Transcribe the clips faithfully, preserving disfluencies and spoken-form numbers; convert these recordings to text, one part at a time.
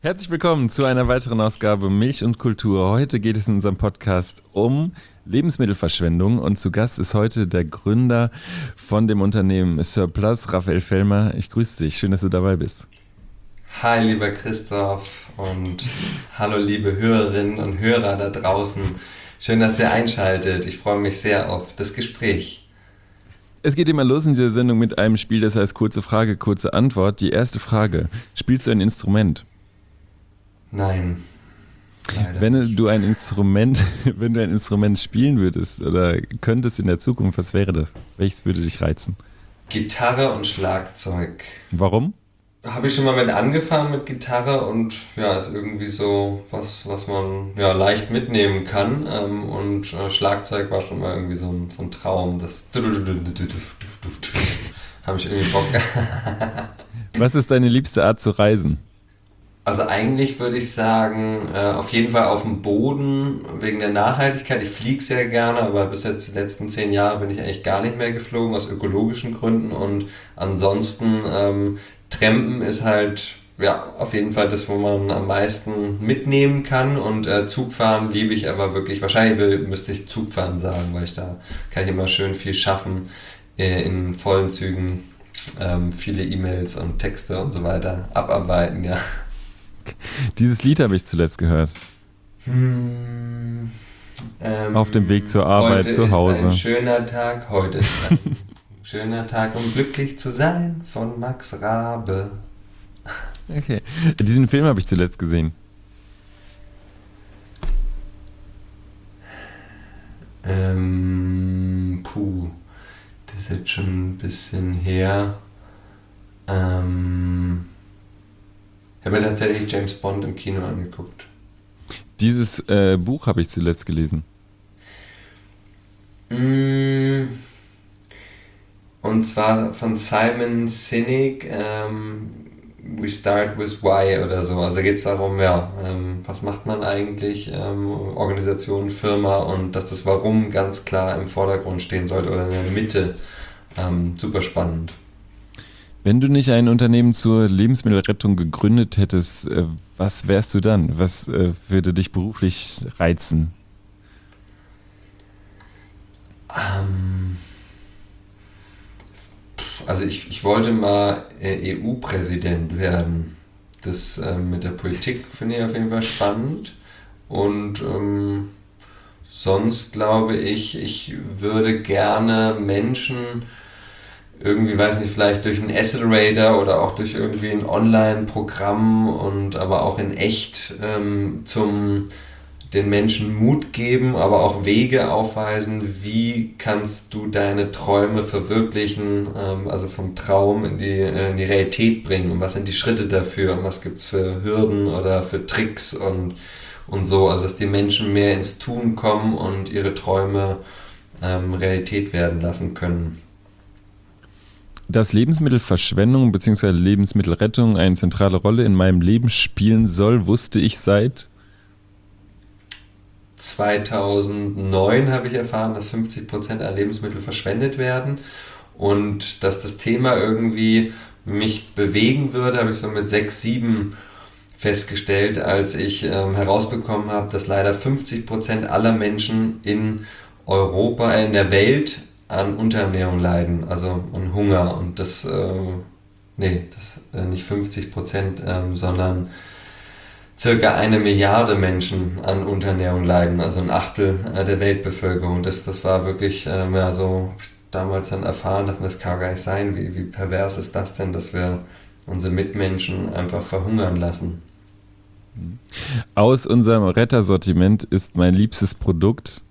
Herzlich willkommen zu einer weiteren Ausgabe Milch und Kultur. Heute geht es in unserem Podcast um Lebensmittelverschwendung und zu Gast ist heute der Gründer von dem Unternehmen Surplus, Raphael Fellmer. Ich grüße dich, schön, dass du dabei bist. Hi, lieber Christoph und hallo, liebe Hörerinnen und Hörer da draußen. Schön, dass ihr einschaltet. Ich freue mich sehr auf das Gespräch. Es geht immer los in dieser Sendung mit einem Spiel, das heißt kurze Frage, kurze Antwort. Die erste Frage, spielst du ein Instrument? Nein. Leider Wenn nicht. du ein Instrument, wenn du ein Instrument spielen würdest oder könntest in der Zukunft, was wäre das? Welches würde dich reizen? Gitarre und Schlagzeug. Warum? Habe ich schon mal mit angefangen mit Gitarre und ja, ist irgendwie so was, was man ja leicht mitnehmen kann. Ähm, und äh, Schlagzeug war schon mal irgendwie so ein, so ein Traum. Das habe ich irgendwie Bock. Was ist deine liebste Art zu reisen? Also eigentlich würde ich sagen, äh, auf jeden Fall auf dem Boden wegen der Nachhaltigkeit. Ich fliege sehr gerne, aber bis jetzt die letzten zehn Jahre bin ich eigentlich gar nicht mehr geflogen, aus ökologischen Gründen. Und ansonsten, ähm, Trampen ist halt ja auf jeden Fall das, wo man am meisten mitnehmen kann. Und äh, Zugfahren liebe ich aber wirklich. Wahrscheinlich will, müsste ich Zugfahren sagen, weil ich da kann ich immer schön viel schaffen äh, in vollen Zügen. Ähm, viele E-Mails und Texte und so weiter abarbeiten, ja. Dieses Lied habe ich zuletzt gehört. Hm, ähm, Auf dem Weg zur Arbeit, heute zu ist Hause. ein schöner Tag, heute ist ein schöner Tag, um glücklich zu sein, von Max Rabe. Okay. Diesen Film habe ich zuletzt gesehen. Ähm, puh, das ist jetzt schon ein bisschen her. Ähm, ich habe mir tatsächlich James Bond im Kino angeguckt. Dieses äh, Buch habe ich zuletzt gelesen. Mm, Und zwar von Simon Sinek, ähm, We Start with Why oder so. Also geht es darum, ja, ähm, was macht man eigentlich, ähm, Organisation, Firma und dass das Warum ganz klar im Vordergrund stehen sollte oder in der Mitte. Ähm, super spannend. Wenn du nicht ein Unternehmen zur Lebensmittelrettung gegründet hättest, äh, was wärst du dann? Was äh, würde dich beruflich reizen? Ähm, also ich, ich wollte mal äh, E U-Präsident werden. Das ähm, mit der Politik finde ich auf jeden Fall spannend. Und ähm, sonst glaube ich, ich würde gerne Menschen irgendwie, weiß nicht, vielleicht durch einen Accelerator oder auch durch irgendwie ein Online-Programm und aber auch in echt ähm, zum den Menschen Mut geben, aber auch Wege aufweisen, wie kannst du deine Träume verwirklichen, ähm, also vom Traum in die, äh, in die Realität bringen und was sind die Schritte dafür und was gibt es für Hürden oder für Tricks und, und so, also dass die Menschen mehr ins Tun kommen und ihre Träume ähm, Realität werden lassen können. Dass Lebensmittelverschwendung bzw. Lebensmittelrettung eine zentrale Rolle in meinem Leben spielen soll, wusste ich seit zweitausendneun habe ich erfahren, dass fünfzig Prozent aller Lebensmittel verschwendet werden und dass das Thema irgendwie mich bewegen würde, habe ich so mit sechs, sieben festgestellt, als ich ähm, herausbekommen habe, dass leider fünfzig Prozent aller Menschen in Europa, äh, in der Welt an Unterernährung leiden, also an Hunger und das, äh, nee, das äh, nicht fünfzig Prozent, ähm, sondern circa eine Milliarde Menschen an Unterernährung leiden, also ein Achtel äh, der Weltbevölkerung. Das, das war wirklich ähm, ja, so hab ich damals dann erfahren, dass das kann gar nicht sein. Wie, wie pervers ist das denn, dass wir unsere Mitmenschen einfach verhungern lassen? aus unserem Rettersortiment ist mein liebstes Produkt.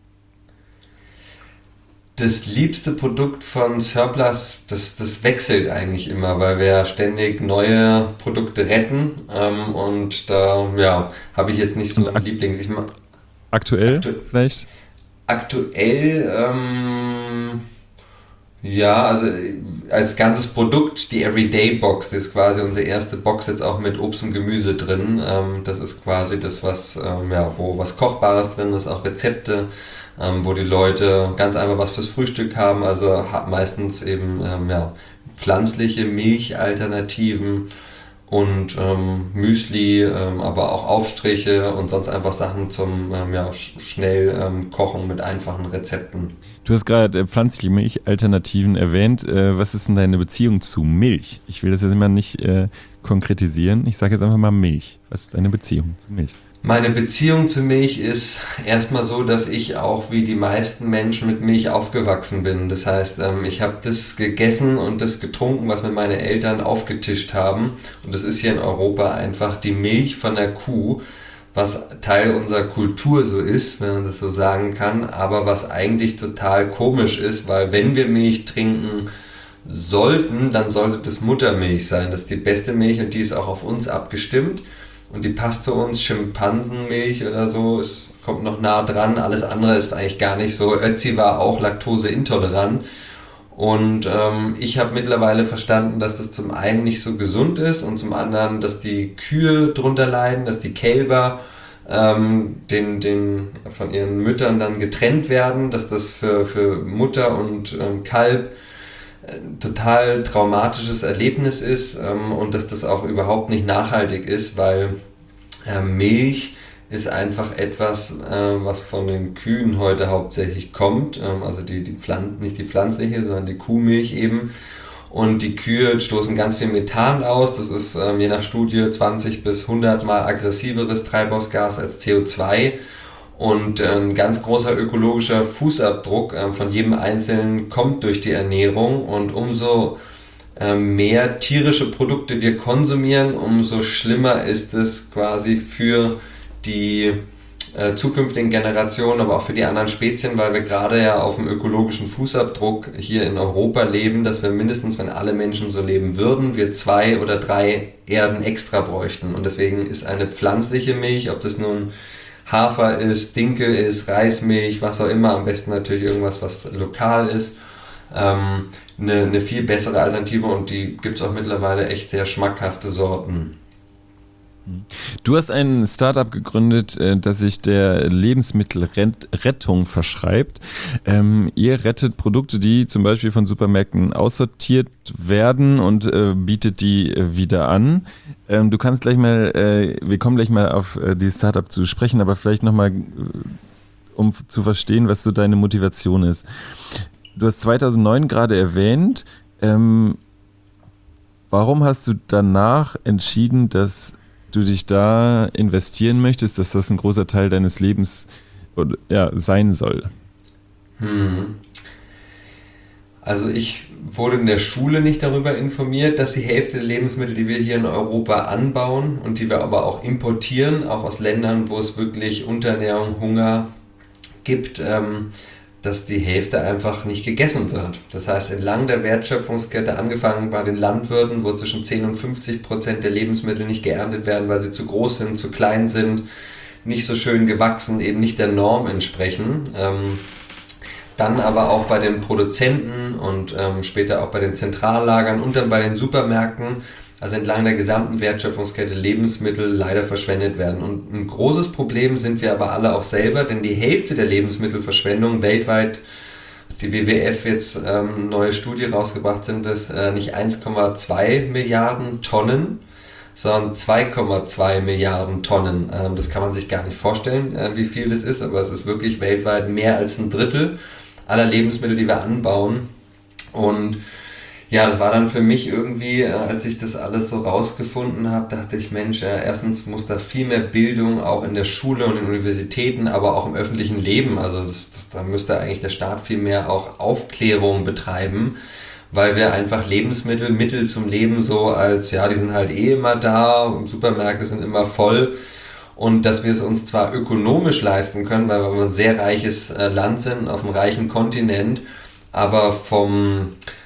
Das liebste Produkt von Surplus, das, das wechselt eigentlich immer, weil wir ja ständig neue Produkte retten ähm, und da ja, habe ich jetzt nicht so Und einen ak Lieblings. Ich ma- aktuell aktu vielleicht? aktuell ähm, ja, also äh, als ganzes Produkt, die Everyday Box, das ist quasi unsere erste Box jetzt auch mit Obst und Gemüse drin. Ähm, das ist quasi das, was, ähm, ja, wo was Kochbares drin ist, auch Rezepte, ähm, wo die Leute ganz einfach was fürs Frühstück haben, also ha meistens eben ähm, ja, pflanzliche Milchalternativen und ähm, Müsli, ähm, aber auch Aufstriche und sonst einfach Sachen zum ähm, ja, sch- schnell ähm, kochen mit einfachen Rezepten. Du hast gerade äh, pflanzliche Milchalternativen erwähnt. Äh, was ist denn deine Beziehung zu Milch? Ich will das jetzt immer nicht äh, konkretisieren. Ich sage jetzt einfach mal Milch. Was ist deine Beziehung zu Milch? Meine Beziehung zu Milch ist erstmal so, dass ich auch wie die meisten Menschen mit Milch aufgewachsen bin. Das heißt, ähm, ich habe das gegessen und das getrunken, was mir meine Eltern aufgetischt haben. Und das ist hier in Europa einfach die Milch von der Kuh, was Teil unserer Kultur so ist, wenn man das so sagen kann, aber was eigentlich total komisch ist, weil wenn wir Milch trinken sollten, dann sollte das Muttermilch sein. Das ist die beste Milch und die ist auch auf uns abgestimmt. Und die passt zu uns, Schimpansenmilch oder so, es kommt noch nah dran, alles andere ist eigentlich gar nicht so. Ötzi war auch laktoseintolerant und ähm, ich habe mittlerweile verstanden, dass das zum einen nicht so gesund ist und zum anderen, dass die Kühe drunter leiden, dass die Kälber ähm, den, den von ihren Müttern dann getrennt werden, dass das für, für Mutter und ähm, Kalb total traumatisches Erlebnis ist ähm, und dass das auch überhaupt nicht nachhaltig ist, weil äh, Milch ist einfach etwas, äh, was von den Kühen heute hauptsächlich kommt, ähm, also die, die Pflan- nicht die pflanzliche, sondern die Kuhmilch eben. Und die Kühe stoßen ganz viel Methan aus, das ist ähm, je nach Studie zwanzig bis hundert mal aggressiveres Treibhausgas als C O zwei. Und ein ganz großer ökologischer Fußabdruck äh, von jedem Einzelnen kommt durch die Ernährung. Und umso äh, mehr tierische Produkte wir konsumieren, umso schlimmer ist es quasi für die äh, zukünftigen Generationen, aber auch für die anderen Spezien, weil wir gerade ja auf dem ökologischen Fußabdruck hier in Europa leben, dass wir mindestens, wenn alle Menschen so leben würden, wir zwei oder drei Erden extra bräuchten. Und deswegen ist eine pflanzliche Milch, ob das nun Hafer ist, Dinkel ist, Reismilch, was auch immer, am besten natürlich irgendwas, was lokal ist, ähm, eine, eine viel bessere Alternative und die gibt es auch mittlerweile echt sehr schmackhafte Sorten. Du hast ein Startup gegründet, das sich der Lebensmittelrettung verschreibt. Ähm, ihr rettet Produkte, die zum Beispiel von Supermärkten aussortiert werden und äh, bietet die äh, wieder an. Ähm, du kannst gleich mal, äh, wir kommen gleich mal auf äh, die Startup zu sprechen, aber vielleicht nochmal, äh, um zu verstehen, was so deine Motivation ist. Du hast zweitausendneun gerade erwähnt. Ähm, warum hast du danach entschieden, dass du dich da investieren möchtest, dass das ein großer Teil deines Lebens ja, sein soll? Hm. Also ich wurde in der Schule nicht darüber informiert, dass die Hälfte der Lebensmittel, die wir hier in Europa anbauen und die wir aber auch importieren, auch aus Ländern, wo es wirklich Unterernährung, Hunger gibt, ähm, dass die Hälfte einfach nicht gegessen wird. Das heißt, entlang der Wertschöpfungskette, angefangen bei den Landwirten, wo zwischen zehn und fünfzig Prozent der Lebensmittel nicht geerntet werden, weil sie zu groß sind, zu klein sind, nicht so schön gewachsen, eben nicht der Norm entsprechen. Ähm, dann aber auch bei den Produzenten und ähm, später auch bei den Zentrallagern und dann bei den Supermärkten, also entlang der gesamten Wertschöpfungskette Lebensmittel leider verschwendet werden. Und ein großes Problem sind wir aber alle auch selber, denn die Hälfte der Lebensmittelverschwendung weltweit, die W W F jetzt ähm, eine neue Studie rausgebracht, sind es äh, nicht eins Komma zwei Milliarden Tonnen, sondern zwei Komma zwei Milliarden Tonnen. Ähm, das kann man sich gar nicht vorstellen, äh, wie viel das ist, aber es ist wirklich weltweit mehr als ein Drittel aller Lebensmittel, die wir anbauen. Und ja, das war dann für mich irgendwie, als ich das alles so rausgefunden habe, dachte ich, Mensch, erstens muss da viel mehr Bildung auch in der Schule und in Universitäten, aber auch im öffentlichen Leben, also das, das, da müsste eigentlich der Staat viel mehr auch Aufklärung betreiben, weil wir einfach Lebensmittel, Mittel zum Leben so als, ja, die sind halt eh immer da, Supermärkte sind immer voll und dass wir es uns zwar ökonomisch leisten können, weil wir ein sehr reiches Land sind, auf einem reichen Kontinent, aber vom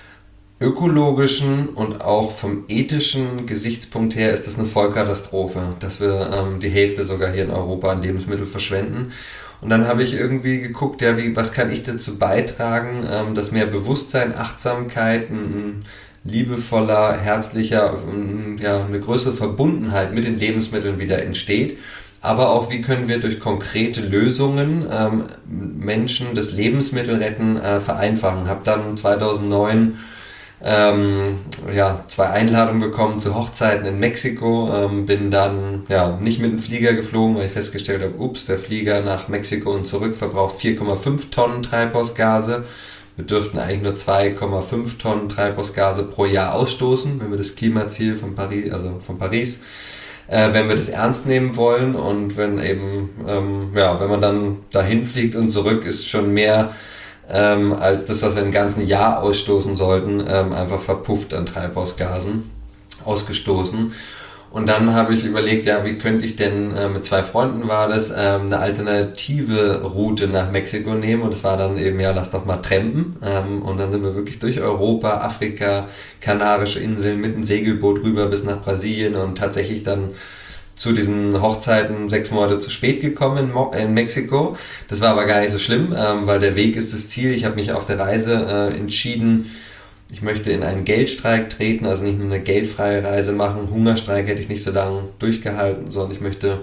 ökologischen und auch vom ethischen Gesichtspunkt her ist das eine Vollkatastrophe, dass wir ähm, die Hälfte sogar hier in Europa an Lebensmittel verschwenden. Und dann habe ich irgendwie geguckt, ja, wie, was kann ich dazu beitragen, ähm, dass mehr Bewusstsein, Achtsamkeit, ein, ein liebevoller, herzlicher, ein, ja, eine größere Verbundenheit mit den Lebensmitteln wieder entsteht. Aber auch, wie können wir durch konkrete Lösungen ähm, Menschen das Lebensmittelretten äh, vereinfachen. Habe dann zweitausendneun ähm, ja, zwei Einladungen bekommen zu Hochzeiten in Mexiko, ähm, bin dann ja, nicht mit dem Flieger geflogen, weil ich festgestellt habe, ups, der Flieger nach Mexiko und zurück verbraucht vier Komma fünf Tonnen Treibhausgase. Wir dürften eigentlich nur zwei Komma fünf Tonnen Treibhausgase pro Jahr ausstoßen, wenn wir das Klimaziel von Paris, also von Paris, äh, wenn wir das ernst nehmen wollen. Und wenn eben, ähm, ja, wenn man dann dahin fliegt und zurück, ist schon mehr ähm, als das, was wir im ganzen Jahr ausstoßen sollten, ähm, einfach verpufft an Treibhausgasen ausgestoßen. Und dann habe ich überlegt, ja, wie könnte ich denn, äh, mit zwei Freunden war das, ähm, eine alternative Route nach Mexiko nehmen. Und das war dann eben, ja, lass doch mal trampen. Ähm, und dann sind wir wirklich durch Europa, Afrika, Kanarische Inseln mit dem Segelboot rüber bis nach Brasilien und tatsächlich dann zu diesen Hochzeiten sechs Monate zu spät gekommen in, Mo- in Mexiko. Das war aber gar nicht so schlimm, ähm, weil der Weg ist das Ziel. Ich habe mich auf der Reise äh, entschieden, ich möchte in einen Geldstreik treten, also nicht nur eine geldfreie Reise machen. Hungerstreik hätte ich nicht so lange durchgehalten, sondern ich möchte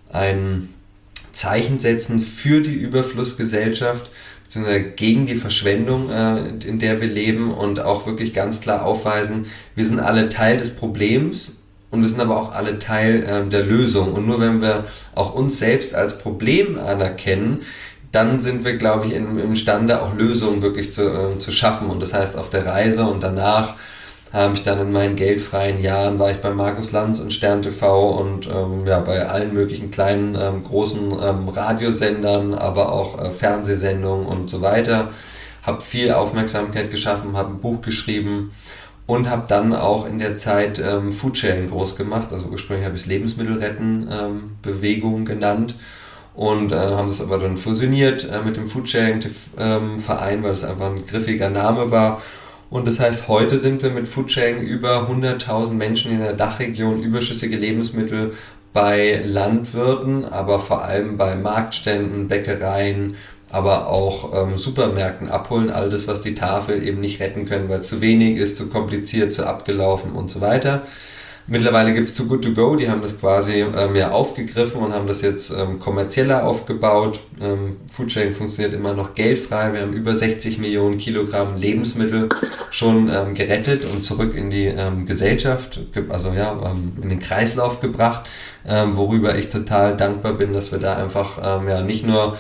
ein Zeichen setzen für die Überflussgesellschaft, beziehungsweise gegen die Verschwendung, äh, in der wir leben, und auch wirklich ganz klar aufweisen, wir sind alle Teil des Problems und wir sind aber auch alle Teil äh, der Lösung. Und nur wenn wir auch uns selbst als Problem anerkennen, dann sind wir, glaube ich, in, imstande, auch Lösungen wirklich zu, äh, zu schaffen. Und das heißt, auf der Reise und danach habe ich dann in meinen geldfreien Jahren, war ich bei Markus Lanz und Stern T V und ähm, ja, bei allen möglichen kleinen, ähm, großen ähm, Radiosendern, aber auch äh, Fernsehsendungen und so weiter. Habe viel Aufmerksamkeit geschaffen, habe ein Buch geschrieben und habe dann auch in der Zeit ähm, Foodsharing groß gemacht. Also ursprünglich habe ich es Lebensmittelretten-Bewegung ähm, genannt. Und äh, haben das aber dann fusioniert äh, mit dem Foodsharing-Verein, ähm, weil das einfach ein griffiger Name war. Und das heißt, heute sind wir mit Foodsharing über hunderttausend Menschen in der Dachregion überschüssige Lebensmittel bei Landwirten, aber vor allem bei Marktständen, Bäckereien, aber auch ähm, Supermärkten abholen. All das, was die Tafel eben nicht retten können, weil es zu wenig ist, zu kompliziert, zu abgelaufen und so weiter. Mittlerweile gibt es Too Good To Go, die haben das quasi ähm, ja aufgegriffen und haben das jetzt ähm, kommerzieller aufgebaut. Ähm, Foodsharing funktioniert immer noch geldfrei. Wir haben über sechzig Millionen Kilogramm Lebensmittel schon ähm, gerettet und zurück in die ähm, Gesellschaft, also ja, ähm, in den Kreislauf gebracht, ähm, worüber ich total dankbar bin, dass wir da einfach ähm, ja nicht nur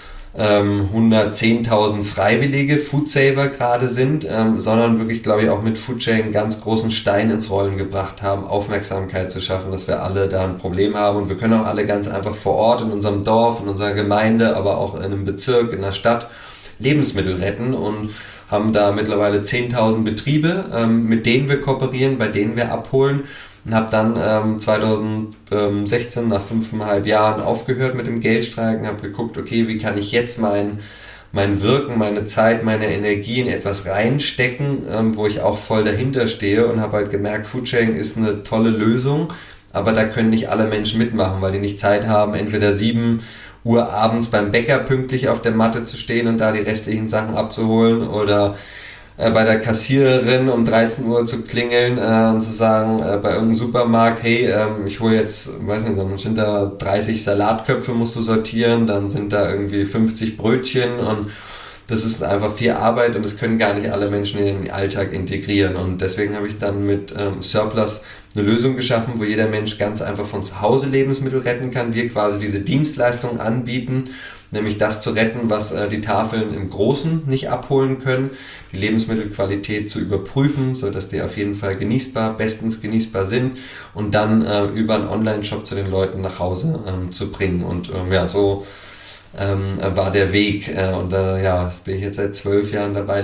ähm, hundertzehntausend freiwillige Foodsaver gerade sind, ähm, sondern wirklich, glaube ich, auch mit Foodsharing einen ganz großen Stein ins Rollen gebracht haben, Aufmerksamkeit zu schaffen, dass wir alle da ein Problem haben. Und wir können auch alle ganz einfach vor Ort, in unserem Dorf, in unserer Gemeinde, aber auch in einem Bezirk, in der Stadt Lebensmittel retten und haben da mittlerweile zehntausend Betriebe, ähm, mit denen wir kooperieren, bei denen wir abholen. Und habe dann ähm, zweitausendsechzehn, nach fünfeinhalb Jahren, aufgehört mit dem Geldstreik und habe geguckt, okay, wie kann ich jetzt mein, mein Wirken, meine Zeit, meine Energie in etwas reinstecken, ähm, wo ich auch voll dahinter stehe, und habe halt gemerkt, Foodsharing ist eine tolle Lösung, aber da können nicht alle Menschen mitmachen, weil die nicht Zeit haben, entweder sieben Uhr abends beim Bäcker pünktlich auf der Matte zu stehen und da die restlichen Sachen abzuholen, oder bei der Kassiererin um dreizehn Uhr zu klingeln äh, und zu sagen, äh, bei irgendeinem Supermarkt, hey, ähm, ich hole jetzt, weiß nicht, dann sind da dreißig Salatköpfe, musst du sortieren, dann sind da irgendwie fünfzig Brötchen, und das ist einfach viel Arbeit und das können gar nicht alle Menschen in den Alltag integrieren. Und deswegen habe ich dann mit ähm, Surplus eine Lösung geschaffen, wo jeder Mensch ganz einfach von zu Hause Lebensmittel retten kann. Wir quasi diese Dienstleistung anbieten, nämlich das zu retten, was äh, die Tafeln im Großen nicht abholen können, die Lebensmittelqualität zu überprüfen, sodass die auf jeden Fall genießbar, bestens genießbar sind, und dann äh, über einen Online-Shop zu den Leuten nach Hause ähm, zu bringen. Und ähm, ja, so ähm, war der Weg. Äh, und äh, ja, bin ich jetzt seit zwölf Jahren dabei,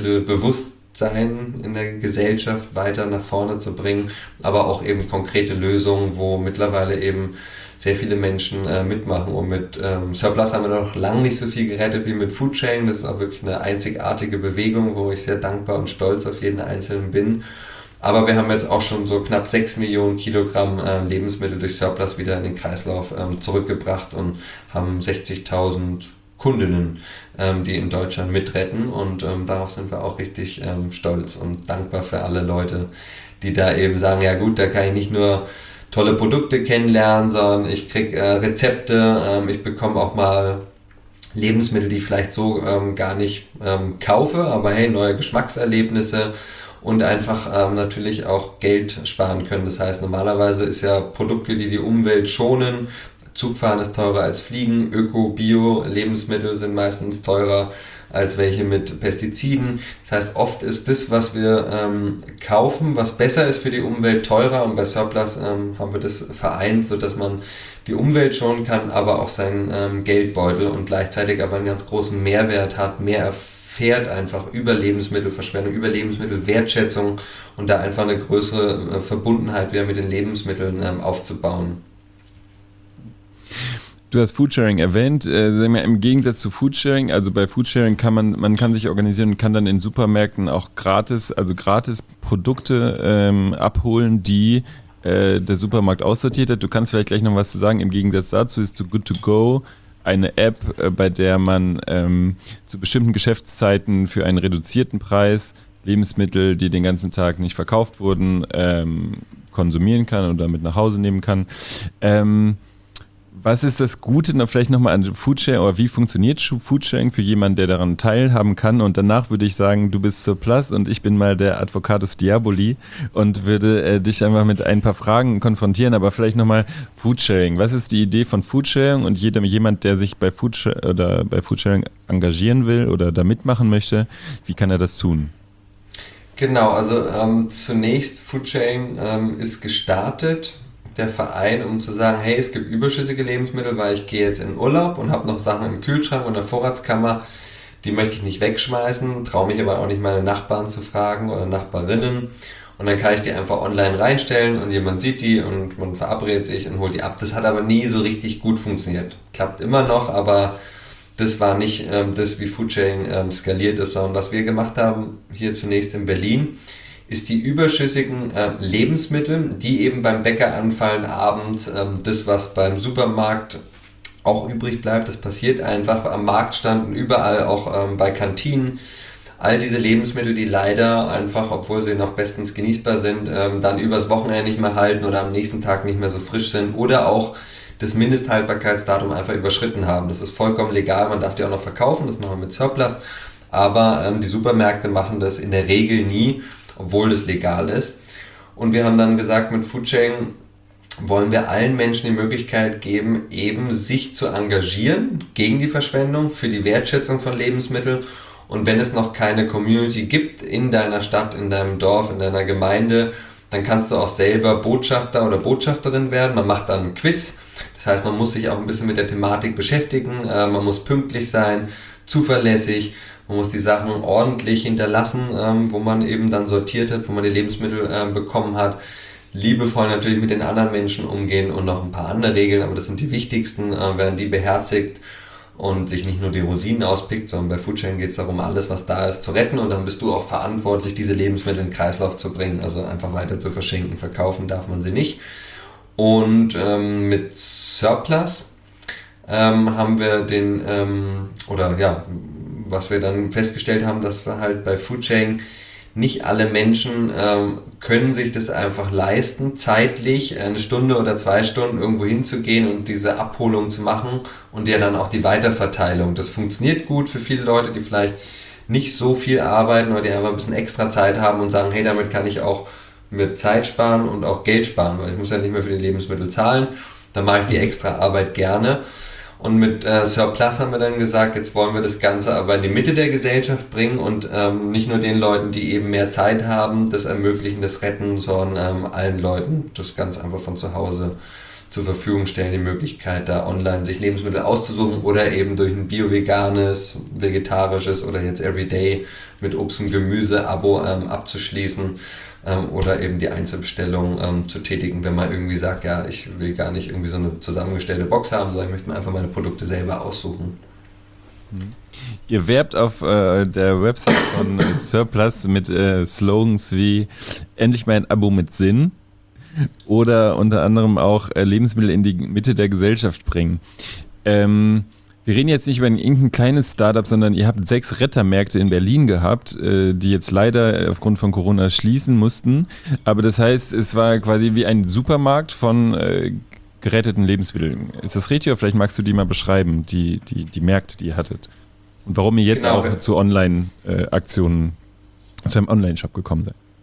Lebensmittelbewusstsein in der Gesellschaft weiter nach vorne zu bringen, aber auch eben konkrete Lösungen, wo mittlerweile eben sehr viele Menschen äh, mitmachen. Und mit ähm, Surplus haben wir noch lange nicht so viel gerettet wie mit Foodsharing. Das ist auch wirklich eine einzigartige Bewegung, wo ich sehr dankbar und stolz auf jeden Einzelnen bin. Aber wir haben jetzt auch schon so knapp sechs Millionen Kilogramm äh, Lebensmittel durch Surplus wieder in den Kreislauf ähm, zurückgebracht und haben sechzigtausend Kundinnen, ähm, die in Deutschland mitretten. Und ähm, darauf sind wir auch richtig ähm, stolz und dankbar für alle Leute, die da eben sagen, ja gut, da kann ich nicht nur tolle Produkte kennenlernen, sondern ich kriege äh, Rezepte, ähm, ich bekomme auch mal Lebensmittel, die ich vielleicht so ähm, gar nicht ähm, kaufe, aber hey, neue Geschmackserlebnisse. und einfach ähm, natürlich auch Geld sparen können. Das heißt, normalerweise ist ja Produkte, die die Umwelt schonen, Zugfahren ist teurer als Fliegen, Öko, Bio, Lebensmittel sind meistens teurer als welche mit Pestiziden. Das heißt, oft ist das, was wir ähm, kaufen, was besser ist für die Umwelt, teurer, und bei Surplus ähm, haben wir das vereint, sodass man die Umwelt schonen kann, aber auch seinen ähm, Geldbeutel und gleichzeitig aber einen ganz großen Mehrwert hat, mehr erfährt einfach über Lebensmittelverschwendung, über Lebensmittelwertschätzung und da einfach eine größere äh, Verbundenheit wieder mit den Lebensmitteln ähm, aufzubauen. Du hast Foodsharing erwähnt, äh, sagen wir, im Gegensatz zu Foodsharing, also bei Foodsharing kann man, man kann sich organisieren und kann dann in Supermärkten auch gratis, also gratis Produkte ähm, abholen, die äh, der Supermarkt aussortiert hat. Du kannst vielleicht gleich noch was zu sagen. Im Gegensatz dazu ist Too Good To Go eine App, äh, bei der man ähm, zu bestimmten Geschäftszeiten für einen reduzierten Preis Lebensmittel, die den ganzen Tag nicht verkauft wurden, ähm, konsumieren kann oder mit nach Hause nehmen kann. Ähm, Was ist das Gute noch vielleicht nochmal an Foodsharing, oder wie funktioniert Foodsharing für jemanden, der daran teilhaben kann? Und danach würde ich sagen, du bist Surplus und ich bin mal der Advocatus Diaboli und würde äh, dich einfach mit ein paar Fragen konfrontieren. Aber vielleicht nochmal Foodsharing. Was ist die Idee von Foodsharing? Und jedem, jemand, der sich bei Foodsharing oder bei Foodsharing engagieren will oder da mitmachen möchte, wie kann er das tun? Genau, also ähm, zunächst Foodsharing ähm, ist gestartet, der Verein, um zu sagen, hey, es gibt überschüssige Lebensmittel, weil ich gehe jetzt in Urlaub und habe noch Sachen im Kühlschrank und in der Vorratskammer, die möchte ich nicht wegschmeißen, traue mich aber auch nicht, meine Nachbarn zu fragen oder Nachbarinnen, und dann kann ich die einfach online reinstellen und jemand sieht die und man verabredet sich und holt die ab. Das hat aber nie so richtig gut funktioniert. Klappt immer noch, aber das war nicht ähm, das, wie Foodsharing ähm, skaliert ist, sondern was wir gemacht haben, hier zunächst in Berlin, ist die überschüssigen äh, Lebensmittel, die eben beim Bäcker anfallen abends, ähm, das, was beim Supermarkt auch übrig bleibt, das passiert einfach am Marktstand und überall, auch ähm, bei Kantinen. All diese Lebensmittel, die leider einfach, obwohl sie noch bestens genießbar sind, ähm, dann übers Wochenende nicht mehr halten oder am nächsten Tag nicht mehr so frisch sind oder auch das Mindesthaltbarkeitsdatum einfach überschritten haben. Das ist vollkommen legal, man darf die auch noch verkaufen, das machen wir mit Surplus, aber ähm, die Supermärkte machen das in der Regel nie, obwohl das legal ist. Und wir haben dann gesagt, mit Foodsharing wollen wir allen Menschen die Möglichkeit geben, eben sich zu engagieren gegen die Verschwendung, für die Wertschätzung von Lebensmitteln. Und wenn es noch keine Community gibt in deiner Stadt, in deinem Dorf, in deiner Gemeinde, dann kannst du auch selber Botschafter oder Botschafterin werden. Man macht dann ein Quiz. Das heißt, man muss sich auch ein bisschen mit der Thematik beschäftigen. Man muss pünktlich sein, zuverlässig. Man muss die Sachen ordentlich hinterlassen, ähm, wo man eben dann sortiert hat, wo man die Lebensmittel ähm, bekommen hat. Liebevoll natürlich mit den anderen Menschen umgehen und noch ein paar andere Regeln, aber das sind die wichtigsten, äh, werden die beherzigt und sich nicht nur die Rosinen auspickt, sondern bei Foodsharing geht es darum, alles, was da ist, zu retten, und dann bist du auch verantwortlich, diese Lebensmittel in den Kreislauf zu bringen, also einfach weiter zu verschenken. Verkaufen darf man sie nicht. Und ähm, mit Surplus ähm, haben wir den, ähm, oder ja, was wir dann festgestellt haben, dass wir halt bei Foodsharing nicht alle Menschen ähm, können sich das einfach leisten, zeitlich eine Stunde oder zwei Stunden irgendwo hinzugehen und diese Abholung zu machen und ja dann auch die Weiterverteilung. Das funktioniert gut für viele Leute, die vielleicht nicht so viel arbeiten oder die einfach ein bisschen extra Zeit haben und sagen, hey, damit kann ich auch mir Zeit sparen und auch Geld sparen, weil ich muss ja nicht mehr für die Lebensmittel zahlen, dann mache ich die extra Arbeit gerne. Und mit äh, Surplus haben wir dann gesagt, jetzt wollen wir das Ganze aber in die Mitte der Gesellschaft bringen und ähm, nicht nur den Leuten, die eben mehr Zeit haben, das ermöglichen, das retten, sondern ähm, allen Leuten das Ganze einfach von zu Hause zur Verfügung stellen, die Möglichkeit, da online sich Lebensmittel auszusuchen oder eben durch ein bio-veganes, vegetarisches oder jetzt Everyday mit Obst und Gemüse Abo ähm, abzuschließen. Oder eben die Einzelbestellung ähm, zu tätigen, wenn man irgendwie sagt, ja, ich will gar nicht irgendwie so eine zusammengestellte Box haben, sondern ich möchte mir einfach meine Produkte selber aussuchen. Ihr werbt auf äh, der Website von äh, Surplus mit äh, Slogans wie endlich mein Abo mit Sinn oder unter anderem auch äh, Lebensmittel in die Mitte der Gesellschaft bringen. Ähm, Wir reden jetzt nicht über ein irgendein kleines Startup, sondern ihr habt sechs Rettermärkte in Berlin gehabt, die jetzt leider aufgrund von Corona schließen mussten. Aber das heißt, es war quasi wie ein Supermarkt von äh, geretteten Lebensmitteln. Ist das richtig, oder vielleicht magst du die mal beschreiben, die, die, die Märkte, die ihr hattet? Und warum ihr jetzt genau. auch zu Online-Aktionen, zu einem Online-Shop gekommen seid?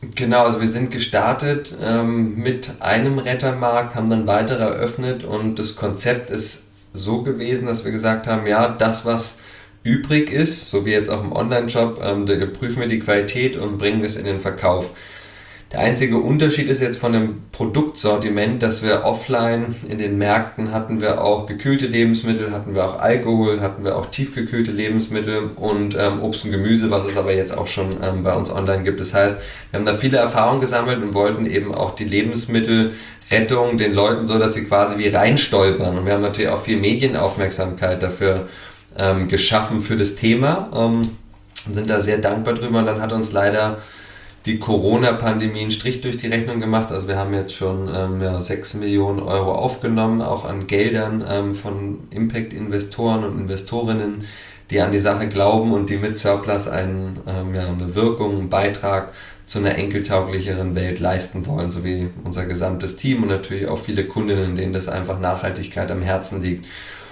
Genau, also wir sind gestartet ähm, mit einem Rettermarkt, haben dann weitere eröffnet und das Konzept ist so gewesen, dass wir gesagt haben, ja, das, was übrig ist, so wie jetzt auch im Online-Shop, ähm, da prüfen wir die Qualität und bringen es in den Verkauf. Der einzige Unterschied ist jetzt von dem Produktsortiment, dass wir offline in den Märkten hatten wir auch gekühlte Lebensmittel, hatten wir auch Alkohol, hatten wir auch tiefgekühlte Lebensmittel und ähm, Obst und Gemüse, was es aber jetzt auch schon ähm, bei uns online gibt. Das heißt, wir haben da viele Erfahrungen gesammelt und wollten eben auch die Lebensmittelrettung den Leuten so, dass sie quasi wie reinstolpern. Und wir haben natürlich auch viel Medienaufmerksamkeit dafür ähm, geschaffen für das Thema ähm, und sind da sehr dankbar drüber. Und dann hat uns leider die Corona-Pandemie einen Strich durch die Rechnung gemacht. Also wir haben jetzt schon ähm, ja, sechs Millionen Euro aufgenommen, auch an Geldern ähm, von Impact-Investoren und Investorinnen, die an die Sache glauben und die mit Surplus einen, ähm, ja, eine Wirkung, einen Beitrag zu einer enkeltauglicheren Welt leisten wollen, sowie unser gesamtes Team und natürlich auch viele Kundinnen, denen das einfach Nachhaltigkeit am Herzen liegt.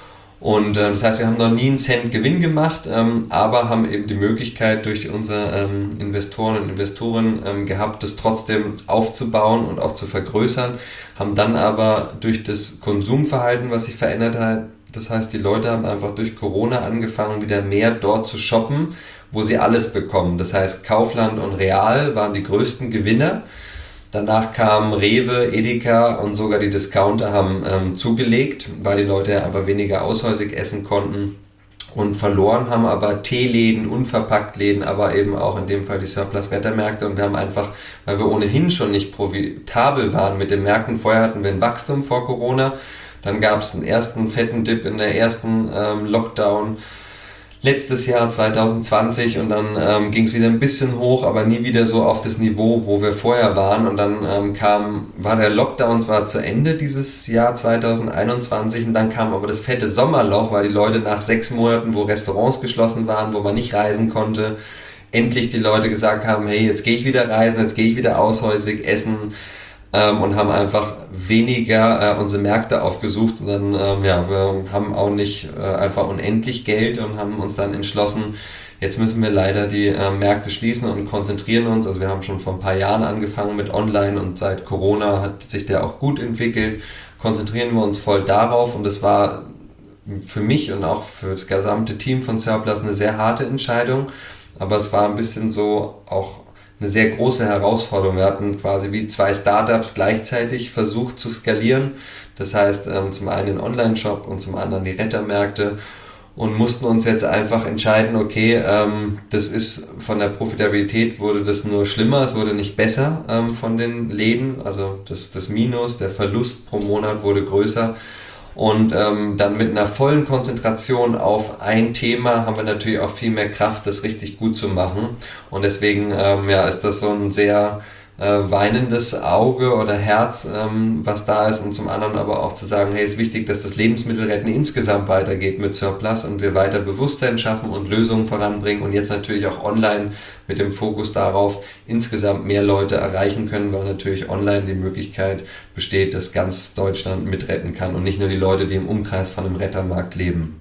Und äh, das heißt, wir haben noch nie einen Cent Gewinn gemacht, ähm, aber haben eben die Möglichkeit durch unsere ähm, Investoren und Investoren ähm, gehabt, das trotzdem aufzubauen und auch zu vergrößern, haben dann aber durch das Konsumverhalten, was sich verändert hat, das heißt, die Leute haben einfach durch Corona angefangen, wieder mehr dort zu shoppen, wo sie alles bekommen. Das heißt, Kaufland und Real waren die größten Gewinner. Danach kamen Rewe, Edeka und sogar die Discounter haben ähm, zugelegt, weil die Leute einfach weniger aushäusig essen konnten und verloren haben aber Teeläden, Unverpacktläden, aber eben auch in dem Fall die Surplus-Rettermärkte und wir haben einfach, weil wir ohnehin schon nicht profitabel waren mit den Märkten, vorher hatten wir ein Wachstum vor Corona, dann gab es einen ersten fetten Dip in der ersten ähm, Lockdown, letztes Jahr zwanzig zwanzig und dann ähm, ging es wieder ein bisschen hoch, aber nie wieder so auf das Niveau, wo wir vorher waren und dann ähm, kam, war der Lockdown zwar zu Ende dieses Jahr zwanzig einundzwanzig und dann kam aber das fette Sommerloch, weil die Leute nach sechs Monaten, wo Restaurants geschlossen waren, wo man nicht reisen konnte, endlich die Leute gesagt haben, hey, jetzt gehe ich wieder reisen, jetzt gehe ich wieder aushäusig essen, Ähm, und haben einfach weniger äh, unsere Märkte aufgesucht und dann, ähm, ja, wir haben auch nicht äh, einfach unendlich Geld und haben uns dann entschlossen, jetzt müssen wir leider die äh, Märkte schließen und konzentrieren uns, also wir haben schon vor ein paar Jahren angefangen mit Online und seit Corona hat sich der auch gut entwickelt, konzentrieren wir uns voll darauf und das war für mich und auch für das gesamte Team von Surplus eine sehr harte Entscheidung, aber es war ein bisschen so auch eine sehr große Herausforderung. Wir hatten quasi wie zwei Startups gleichzeitig versucht zu skalieren. Das heißt, ähm, zum einen den Online-Shop und zum anderen die Rettermärkte und mussten uns jetzt einfach entscheiden, okay, ähm, das ist von der Profitabilität wurde das nur schlimmer, es wurde nicht besser ähm, von den Läden. Also das, das Minus, der Verlust pro Monat wurde größer. Und ähm, dann mit einer vollen Konzentration auf ein Thema haben wir natürlich auch viel mehr Kraft, das richtig gut zu machen. Und deswegen ähm, ja, ist das so ein sehr äh, weinendes Auge oder Herz, ähm, was da ist. Und zum anderen aber auch zu sagen, hey, es ist wichtig, dass das Lebensmittelretten insgesamt weitergeht mit Surplus und wir weiter Bewusstsein schaffen und Lösungen voranbringen. Und jetzt natürlich auch online mit dem Fokus darauf, insgesamt mehr Leute erreichen können, weil natürlich online die Möglichkeit besteht, dass ganz Deutschland mitretten kann und nicht nur die Leute, die im Umkreis von einem Rettermarkt leben.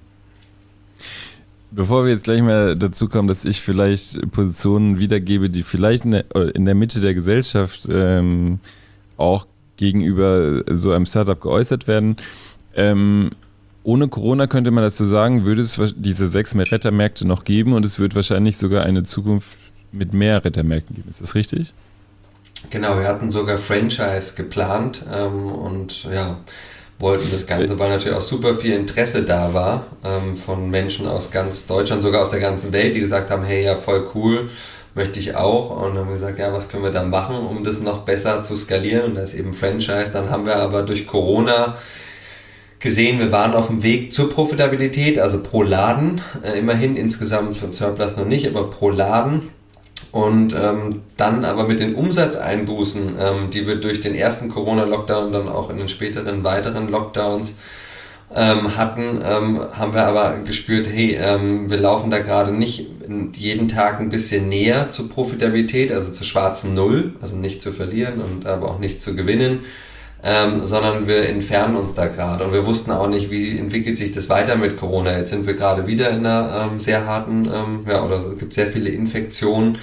Bevor wir jetzt gleich mal dazu kommen, dass ich vielleicht Positionen wiedergebe, die vielleicht in der, in der Mitte der Gesellschaft ähm, auch gegenüber so einem Startup geäußert werden, ähm, ohne Corona könnte man dazu sagen, würde es diese sechs Rettermärkte noch geben und es wird wahrscheinlich sogar eine Zukunft mit mehr Rettermärkten geben. Ist das richtig? Genau, wir hatten sogar Franchise geplant ähm, und ja, wollten das Ganze, weil natürlich auch super viel Interesse da war ähm, von Menschen aus ganz Deutschland, sogar aus der ganzen Welt, die gesagt haben, hey, ja, voll cool, möchte ich auch. Und dann haben wir gesagt, ja, was können wir da machen, um das noch besser zu skalieren? Und das ist eben Franchise. Dann haben wir aber durch Corona gesehen, wir waren auf dem Weg zur Profitabilität, also pro Laden, äh, immerhin, insgesamt für Surplus noch nicht, aber pro Laden. Und ähm, dann aber mit den Umsatzeinbußen, ähm, die wir durch den ersten Corona-Lockdown und dann auch in den späteren weiteren Lockdowns ähm, hatten, ähm, haben wir aber gespürt, hey, ähm, wir laufen da gerade nicht jeden Tag ein bisschen näher zur Profitabilität, also zur schwarzen Null, also nicht zu verlieren und aber auch nicht zu gewinnen, ähm, sondern wir entfernen uns da gerade und wir wussten auch nicht, wie entwickelt sich das weiter mit Corona. Jetzt sind wir gerade wieder in einer ähm, sehr harten, ähm, ja, oder es gibt sehr viele Infektionen.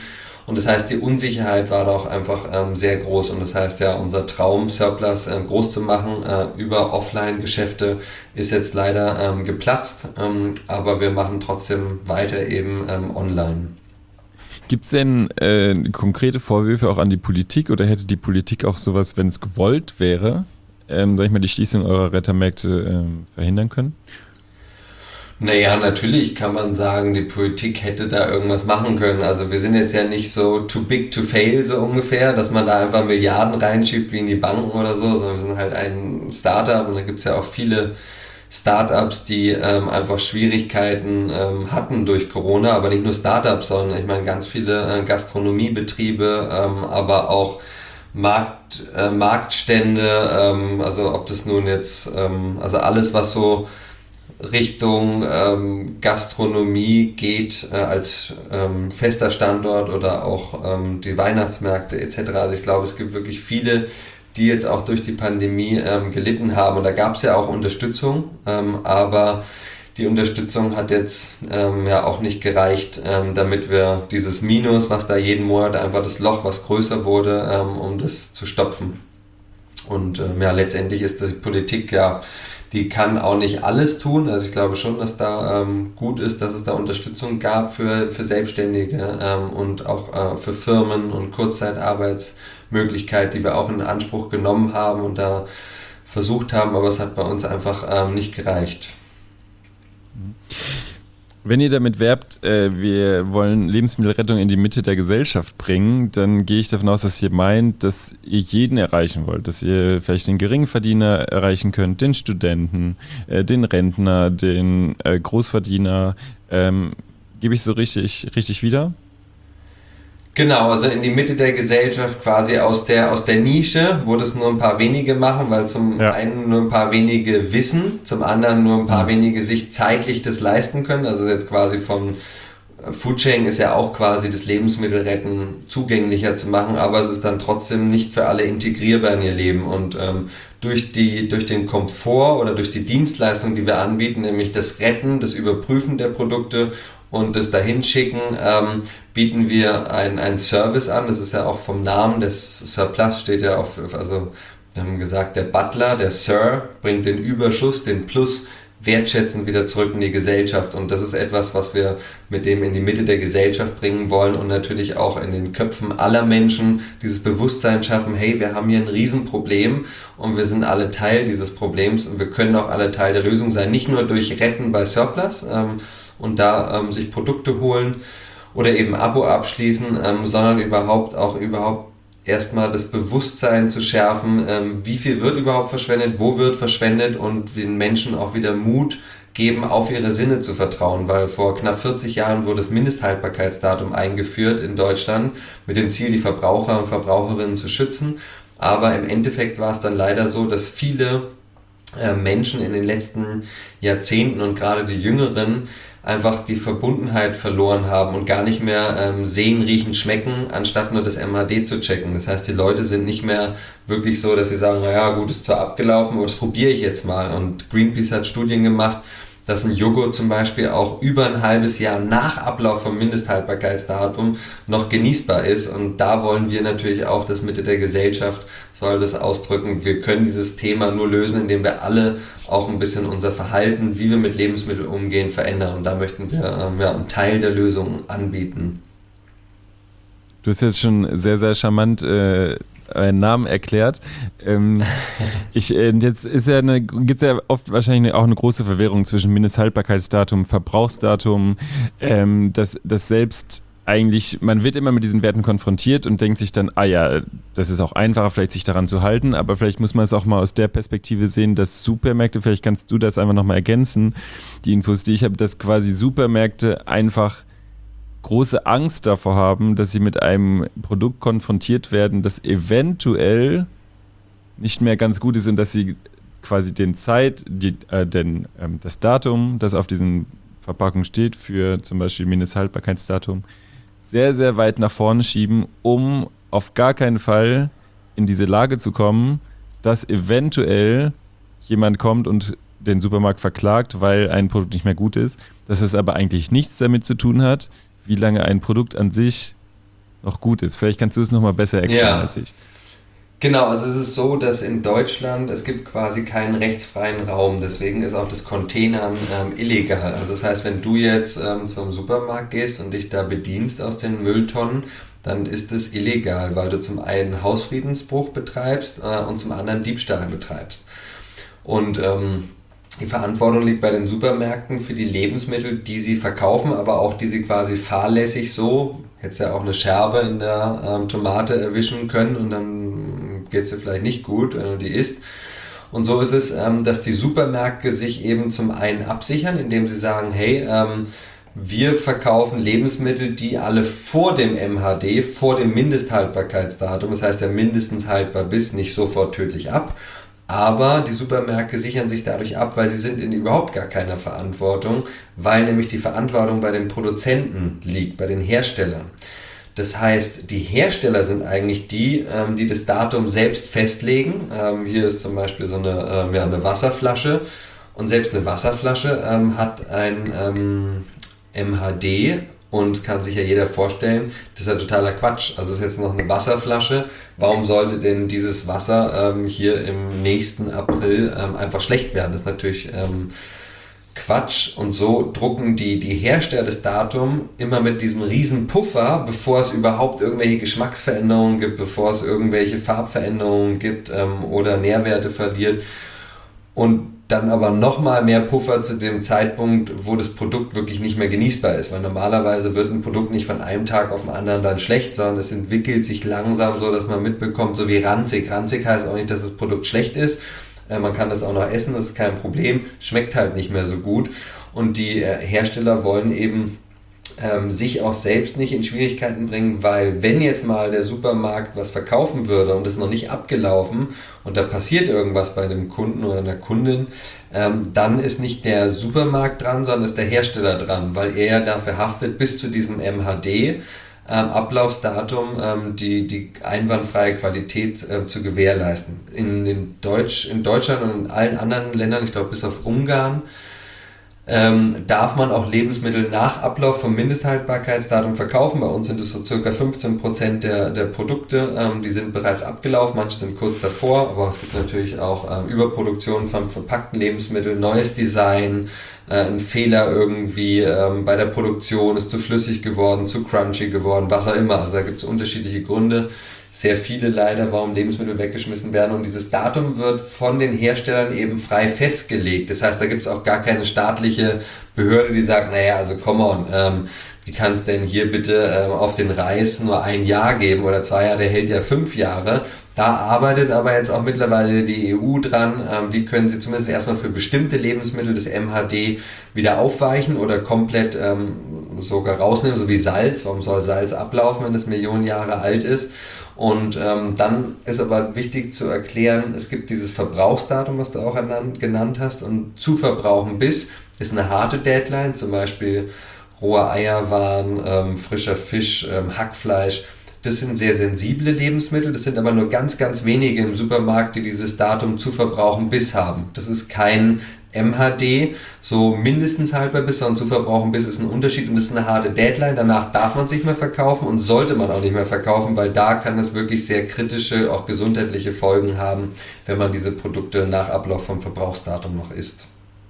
Und das heißt, die Unsicherheit war da auch einfach ähm, sehr groß. Und das heißt ja, unser Traum, Surplus ähm, groß zu machen äh, über Offline-Geschäfte ist jetzt leider ähm, geplatzt. Ähm, aber wir machen trotzdem weiter eben ähm, online. Gibt es denn äh, konkrete Vorwürfe auch an die Politik oder hätte die Politik auch sowas, wenn es gewollt wäre, ähm, sag ich mal, die Schließung eurer Rettermärkte ähm, verhindern können? Naja, natürlich kann man sagen, die Politik hätte da irgendwas machen können. Also wir sind jetzt ja nicht so too big to fail, so ungefähr, dass man da einfach Milliarden reinschiebt wie in die Banken oder so, sondern wir sind halt ein Startup und da gibt es ja auch viele Startups, die ähm, einfach Schwierigkeiten ähm, hatten durch Corona, aber nicht nur Startups, sondern ich meine ganz viele äh, Gastronomiebetriebe, ähm, aber auch Markt, äh, Marktstände, ähm, also ob das nun jetzt, ähm, also alles, was so Richtung ähm, Gastronomie geht äh, als ähm, fester Standort oder auch ähm, die Weihnachtsmärkte et cetera. Also ich glaube, es gibt wirklich viele, die jetzt auch durch die Pandemie ähm, gelitten haben. Und da gab es ja auch Unterstützung, ähm, aber die Unterstützung hat jetzt ähm, ja auch nicht gereicht, ähm, damit wir dieses Minus, was da jeden Monat einfach das Loch, was größer wurde, ähm, um das zu stopfen. Und ähm, ja, letztendlich ist die Politik ja, die kann auch nicht alles tun. Also ich glaube schon, dass da ähm, gut ist, dass es da Unterstützung gab für, für Selbstständige ähm, und auch äh, für Firmen und Kurzzeitarbeitsmöglichkeit, die wir auch in Anspruch genommen haben und da versucht haben, aber es hat bei uns einfach ähm, nicht gereicht. Wenn ihr damit werbt, äh, wir wollen Lebensmittelrettung in die Mitte der Gesellschaft bringen, dann gehe ich davon aus, dass ihr meint, dass ihr jeden erreichen wollt, dass ihr vielleicht den Geringverdiener erreichen könnt, den Studenten, äh, den Rentner, den äh, Großverdiener. Ähm, gebe ich so richtig, richtig wieder? Genau, also in die Mitte der Gesellschaft, quasi aus der, aus der Nische, wo das nur ein paar wenige machen, weil zum ja. einen nur ein paar wenige wissen, zum anderen nur ein paar mhm. wenige sich zeitlich das leisten können. Also jetzt quasi von Foodsharing ist ja auch quasi das Lebensmittelretten zugänglicher zu machen, aber es ist dann trotzdem nicht für alle integrierbar in ihr Leben. Und ähm, durch, die, durch den Komfort oder durch die Dienstleistung, die wir anbieten, nämlich das Retten, das Überprüfen der Produkte und das Dahinschicken, ähm, bieten wir einen Service an. Das ist ja auch vom Namen des Surplus, steht ja auf, also wir haben gesagt, der Butler, der Sir, bringt den Überschuss, den Plus wertschätzend wieder zurück in die Gesellschaft. Und das ist etwas, was wir mit dem in die Mitte der Gesellschaft bringen wollen und natürlich auch in den Köpfen aller Menschen dieses Bewusstsein schaffen, hey, wir haben hier ein Riesenproblem und wir sind alle Teil dieses Problems und wir können auch alle Teil der Lösung sein. Nicht nur durch Retten bei Surplus ähm, und da ähm, sich Produkte holen oder eben Abo abschließen, ähm, sondern überhaupt auch überhaupt erstmal das Bewusstsein zu schärfen, ähm, wie viel wird überhaupt verschwendet, wo wird verschwendet und den Menschen auch wieder Mut geben, auf ihre Sinne zu vertrauen, weil vor knapp vierzig Jahren wurde das Mindesthaltbarkeitsdatum eingeführt in Deutschland mit dem Ziel, die Verbraucher und Verbraucherinnen zu schützen, aber im Endeffekt war es dann leider so, dass viele äh, Menschen in den letzten Jahrzehnten und gerade die Jüngeren einfach die Verbundenheit verloren haben und gar nicht mehr ähm, sehen, riechen, schmecken, anstatt nur das M H D zu checken. Das heißt, die Leute sind nicht mehr wirklich so, dass sie sagen, naja, gut, ist zwar abgelaufen, aber das probiere ich jetzt mal. Und Greenpeace hat Studien gemacht, dass ein Joghurt zum Beispiel auch über ein halbes Jahr nach Ablauf vom Mindesthaltbarkeitsdatum noch genießbar ist. Und da wollen wir natürlich auch, das Mitte der Gesellschaft soll das ausdrücken. Wir können dieses Thema nur lösen, indem wir alle auch ein bisschen unser Verhalten, wie wir mit Lebensmitteln umgehen, verändern. Und da möchten wir ähm, ja, einen Teil der Lösung anbieten. Du hast jetzt schon sehr, sehr charmant äh, einen Namen erklärt. Ähm, ich, äh, jetzt ist ja eine, gibt es ja oft wahrscheinlich auch eine große Verwirrung zwischen Mindesthaltbarkeitsdatum, Verbrauchsdatum, ähm, dass das selbst eigentlich, man wird immer mit diesen Werten konfrontiert und denkt sich dann, ah ja, das ist auch einfacher, vielleicht sich daran zu halten, aber vielleicht muss man es auch mal aus der Perspektive sehen, dass Supermärkte, vielleicht kannst du das einfach nochmal ergänzen, die Infos, die ich habe, dass quasi Supermärkte einfach große Angst davor haben, dass sie mit einem Produkt konfrontiert werden, das eventuell nicht mehr ganz gut ist und dass sie quasi den Zeit, die, äh, den, ähm, das Datum, das auf diesen Verpackungen steht, für zum Beispiel Mindesthaltbarkeitsdatum, sehr, sehr weit nach vorne schieben, um auf gar keinen Fall in diese Lage zu kommen, dass eventuell jemand kommt und den Supermarkt verklagt, weil ein Produkt nicht mehr gut ist, dass es aber eigentlich nichts damit zu tun hat, wie lange ein Produkt an sich noch gut ist. Vielleicht kannst du es nochmal besser erklären ja. als ich. Genau, also es ist so, dass in Deutschland, es gibt quasi keinen rechtsfreien Raum, deswegen ist auch das Containern ähm, illegal. Also das heißt, wenn du jetzt ähm, zum Supermarkt gehst und dich da bedienst aus den Mülltonnen, dann ist es illegal, weil du zum einen Hausfriedensbruch betreibst äh, und zum anderen Diebstahl betreibst. Und ähm, die Verantwortung liegt bei den Supermärkten für die Lebensmittel, die sie verkaufen, aber auch die sie quasi fahrlässig so, hättest ja auch eine Scherbe in der ähm, Tomate erwischen können und dann geht es dir vielleicht nicht gut, wenn du die isst. Und so ist es, ähm, dass die Supermärkte sich eben zum einen absichern, indem sie sagen, hey, ähm, wir verkaufen Lebensmittel, die alle vor dem M H D, vor dem Mindesthaltbarkeitsdatum, das heißt ja mindestens haltbar bis, nicht sofort tödlich ab. Aber die Supermärkte sichern sich dadurch ab, weil sie sind in überhaupt gar keiner Verantwortung, weil nämlich die Verantwortung bei den Produzenten liegt, bei den Herstellern. Das heißt, die Hersteller sind eigentlich die, ähm, die das Datum selbst festlegen. Ähm, hier ist zum Beispiel so eine, äh, ja, eine Wasserflasche und selbst eine Wasserflasche ähm, hat ein ähm, M H D und kann sich ja jeder vorstellen, das ist ja totaler Quatsch. Also es ist jetzt noch eine Wasserflasche. Warum sollte denn dieses Wasser ähm, hier im nächsten April ähm, einfach schlecht werden? Das ist natürlich ähm, Quatsch. Und so drucken die, die Hersteller das Datum immer mit diesem riesen Puffer, bevor es überhaupt irgendwelche Geschmacksveränderungen gibt, bevor es irgendwelche Farbveränderungen gibt ähm, oder Nährwerte verliert. Und dann aber nochmal mehr Puffer zu dem Zeitpunkt, wo das Produkt wirklich nicht mehr genießbar ist. Weil normalerweise wird ein Produkt nicht von einem Tag auf den anderen dann schlecht, sondern es entwickelt sich langsam so, dass man mitbekommt, so wie ranzig. Ranzig heißt auch nicht, dass das Produkt schlecht ist. Äh, man kann das auch noch essen, das ist kein Problem. Schmeckt halt nicht mehr so gut. Und die äh, Hersteller wollen eben ähm, sich auch selbst nicht in Schwierigkeiten bringen, weil wenn jetzt mal der Supermarkt was verkaufen würde und das ist noch nicht abgelaufen und da passiert irgendwas bei dem Kunden oder einer Kundin, ähm, dann ist nicht der Supermarkt dran, sondern ist der Hersteller dran, weil er ja dafür haftet, bis zu diesem M H D ähm, Ablaufsdatum ähm, die, die einwandfreie Qualität äh, zu gewährleisten. In, in, Deutsch, in Deutschland und in allen anderen Ländern, ich glaube bis auf Ungarn, Ähm, darf man auch Lebensmittel nach Ablauf vom Mindesthaltbarkeitsdatum verkaufen. Bei uns sind es so circa fünfzehn Prozent der, der Produkte, ähm, die sind bereits abgelaufen, manche sind kurz davor, aber es gibt natürlich auch ähm, Überproduktion von verpackten Lebensmitteln, neues Design, äh, ein Fehler irgendwie ähm, bei der Produktion, ist zu flüssig geworden, zu crunchy geworden, was auch immer. Also da gibt es unterschiedliche Gründe. Sehr viele leider, warum Lebensmittel weggeschmissen werden. Und dieses Datum wird von den Herstellern eben frei festgelegt. Das heißt, da gibt es auch gar keine staatliche Behörde, die sagt, naja, also come on, ähm, wie kann es denn hier bitte ähm, auf den Reis nur ein Jahr geben oder zwei Jahre, der hält ja fünf Jahre. Da arbeitet aber jetzt auch mittlerweile die E U dran, ähm, wie können sie zumindest erstmal für bestimmte Lebensmittel das M H D wieder aufweichen oder komplett ähm, sogar rausnehmen, so wie Salz. Warum soll Salz ablaufen, wenn es Millionen Jahre alt ist? Und ähm, dann ist aber wichtig zu erklären, es gibt dieses Verbrauchsdatum, was du auch genannt hast, und zu verbrauchen bis ist eine harte Deadline, zum Beispiel rohe Eierwaren, ähm, frischer Fisch, ähm, Hackfleisch. Das sind sehr sensible Lebensmittel, das sind aber nur ganz, ganz wenige im Supermarkt, die dieses Datum zu verbrauchen bis haben. Das ist kein M H D, so mindestens haltbar bis, sondern zu verbrauchen bis ist ein Unterschied und das ist eine harte Deadline. Danach darf man es nicht mehr verkaufen und sollte man auch nicht mehr verkaufen, weil da kann es wirklich sehr kritische, auch gesundheitliche Folgen haben, wenn man diese Produkte nach Ablauf vom Verbrauchsdatum noch isst.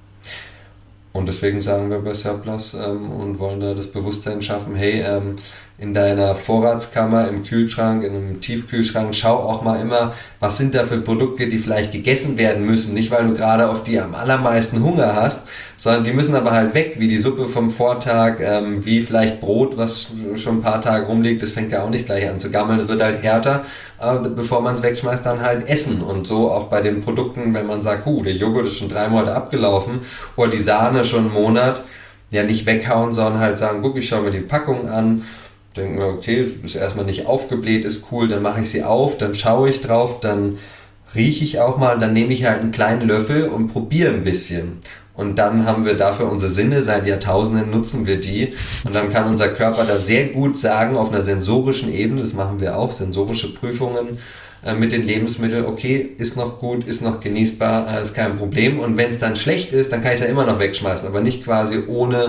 Und deswegen sagen wir bei Surplus ähm, und wollen da das Bewusstsein schaffen, hey, ähm, in deiner Vorratskammer, im Kühlschrank, in einem Tiefkühlschrank, schau auch mal immer, was sind da für Produkte, die vielleicht gegessen werden müssen. Nicht, weil du gerade auf die am allermeisten Hunger hast, sondern die müssen aber halt weg, wie die Suppe vom Vortag, ähm, wie vielleicht Brot, was schon ein paar Tage rumliegt, das fängt ja auch nicht gleich an zu gammeln, das wird halt härter, äh, bevor man es wegschmeißt, dann halt essen. Und so auch bei den Produkten, wenn man sagt, huh, der Joghurt ist schon drei Monate abgelaufen oder die Sahne schon einen Monat, ja nicht weghauen, sondern halt sagen, guck, ich schaue mir die Packung an, denke mir, okay, ist erstmal nicht aufgebläht, ist cool, dann mache ich sie auf, dann schaue ich drauf, dann rieche ich auch mal, dann nehme ich halt einen kleinen Löffel und probiere ein bisschen. Und dann haben wir dafür unsere Sinne, seit Jahrtausenden nutzen wir die. Und dann kann unser Körper da sehr gut sagen, auf einer sensorischen Ebene, das machen wir auch, sensorische Prüfungen äh, mit den Lebensmitteln, okay, ist noch gut, ist noch genießbar, äh, ist kein Problem. Und wenn es dann schlecht ist, dann kann ich es ja immer noch wegschmeißen, aber nicht quasi ohne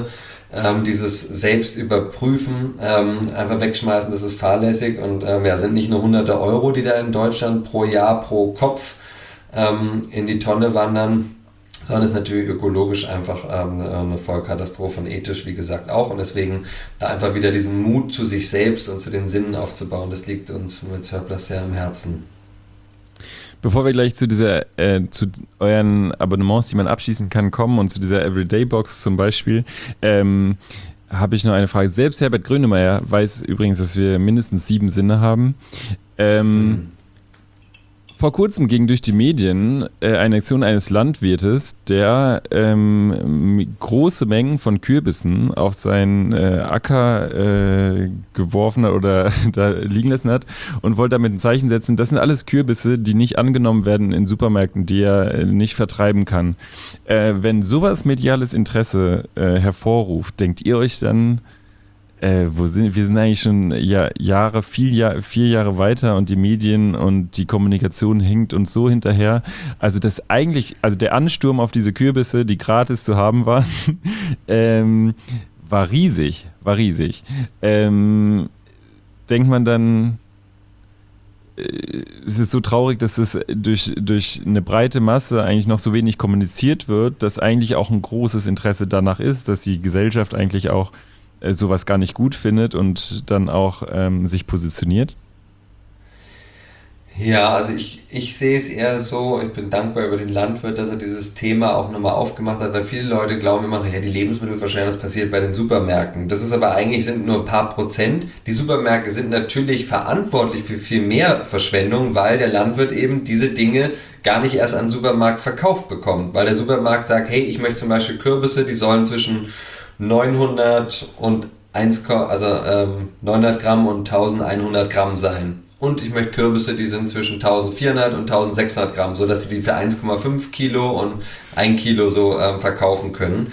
ähm, dieses Selbstüberprüfen ähm, einfach wegschmeißen, das ist fahrlässig und ähm, ja, sind nicht nur hunderte Euro, die da in Deutschland pro Jahr, pro Kopf ähm, in die Tonne wandern, sondern ist natürlich ökologisch einfach ähm, eine Vollkatastrophe und ethisch, wie gesagt, auch. Und deswegen da einfach wieder diesen Mut zu sich selbst und zu den Sinnen aufzubauen, das liegt uns mit Surplus sehr am Herzen. Bevor wir gleich zu dieser, äh, zu euren Abonnements, die man abschließen kann, kommen und zu dieser Everyday-Box zum Beispiel, ähm, habe ich noch eine Frage. Selbst Herbert Grönemeyer weiß übrigens, dass wir mindestens sieben Sinne haben. Ähm, hm. Vor kurzem ging durch die Medien äh, eine Aktion eines Landwirtes, der ähm, große Mengen von Kürbissen auf seinen äh, Acker äh, geworfen hat oder da liegen lassen hat und wollte damit ein Zeichen setzen. Das sind alles Kürbisse, die nicht angenommen werden in Supermärkten, die er äh, nicht vertreiben kann. Äh, wenn sowas mediales Interesse äh, hervorruft, denkt ihr euch dann, Äh, wo sind, wir sind eigentlich schon ja, Jahre, viel Jahr, vier Jahre weiter und die Medien und die Kommunikation hinkt uns so hinterher. Also das eigentlich, also der Ansturm auf diese Kürbisse, die gratis zu haben waren, ähm, war riesig, war riesig. Ähm, denkt man dann, äh, es ist so traurig, dass es durch, durch eine breite Masse eigentlich noch so wenig kommuniziert wird, dass eigentlich auch ein großes Interesse danach ist, dass die Gesellschaft eigentlich auch sowas gar nicht gut findet und dann auch ähm, sich positioniert? Ja, also ich, ich sehe es eher so, ich bin dankbar über den Landwirt, dass er dieses Thema auch nochmal aufgemacht hat, weil viele Leute glauben immer, ja, die Lebensmittelverschwendung, das passiert bei den Supermärkten. Das ist aber eigentlich, sind nur ein paar Prozent. Die Supermärkte sind natürlich verantwortlich für viel mehr Verschwendung, weil der Landwirt eben diese Dinge gar nicht erst an den Supermarkt verkauft bekommt. Weil der Supermarkt sagt, hey, ich möchte zum Beispiel Kürbisse, die sollen zwischen neunhundert und eins, also ähm, neunhundert Gramm und eintausendeinhundert Gramm sein. Und ich möchte Kürbisse, die sind zwischen eintausendvierhundert und eintausendsechshundert Gramm, so dass sie die für eins Komma fünf Kilo und ein Kilo so ähm, verkaufen können.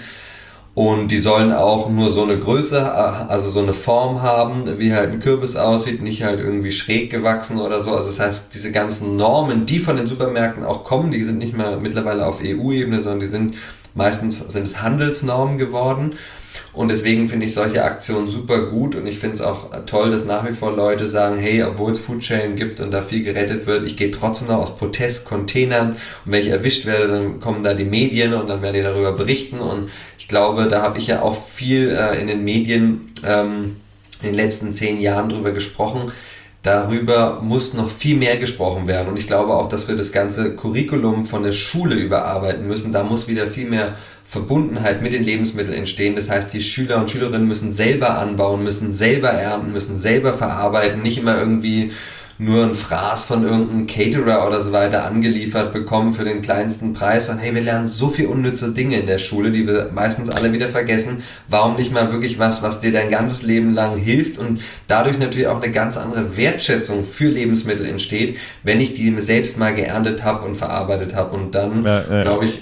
Und die sollen auch nur so eine Größe, also so eine Form haben, wie halt ein Kürbis aussieht, nicht halt irgendwie schräg gewachsen oder so. Also das heißt, diese ganzen Normen, die von den Supermärkten auch kommen, die sind nicht mehr mittlerweile auf E U-Ebene, sondern die sind meistens sind es Handelsnormen geworden. Und deswegen finde ich solche Aktionen super gut und ich finde es auch toll, dass nach wie vor Leute sagen, hey, obwohl es Foodsharing gibt und da viel gerettet wird, ich gehe trotzdem noch aus Protestcontainern und wenn ich erwischt werde, dann kommen da die Medien und dann werden die darüber berichten und ich glaube, da habe ich ja auch viel äh, in den Medien ähm, in den letzten zehn Jahren drüber gesprochen. Darüber muss noch viel mehr gesprochen werden und ich glaube auch, dass wir das ganze Curriculum von der Schule überarbeiten müssen. Da muss wieder viel mehr Verbundenheit mit den Lebensmitteln entstehen. Das heißt, die Schüler und Schülerinnen müssen selber anbauen, müssen selber ernten, müssen selber verarbeiten, nicht immer irgendwie nur ein Fraß von irgendeinem Caterer oder so weiter angeliefert bekommen für den kleinsten Preis. Und hey, wir lernen so viel unnütze Dinge in der Schule, die wir meistens alle wieder vergessen. Warum nicht mal wirklich was, was dir dein ganzes Leben lang hilft und dadurch natürlich auch eine ganz andere Wertschätzung für Lebensmittel entsteht, wenn ich die selbst mal geerntet habe und verarbeitet habe. Und dann, ja, ja. glaube ich,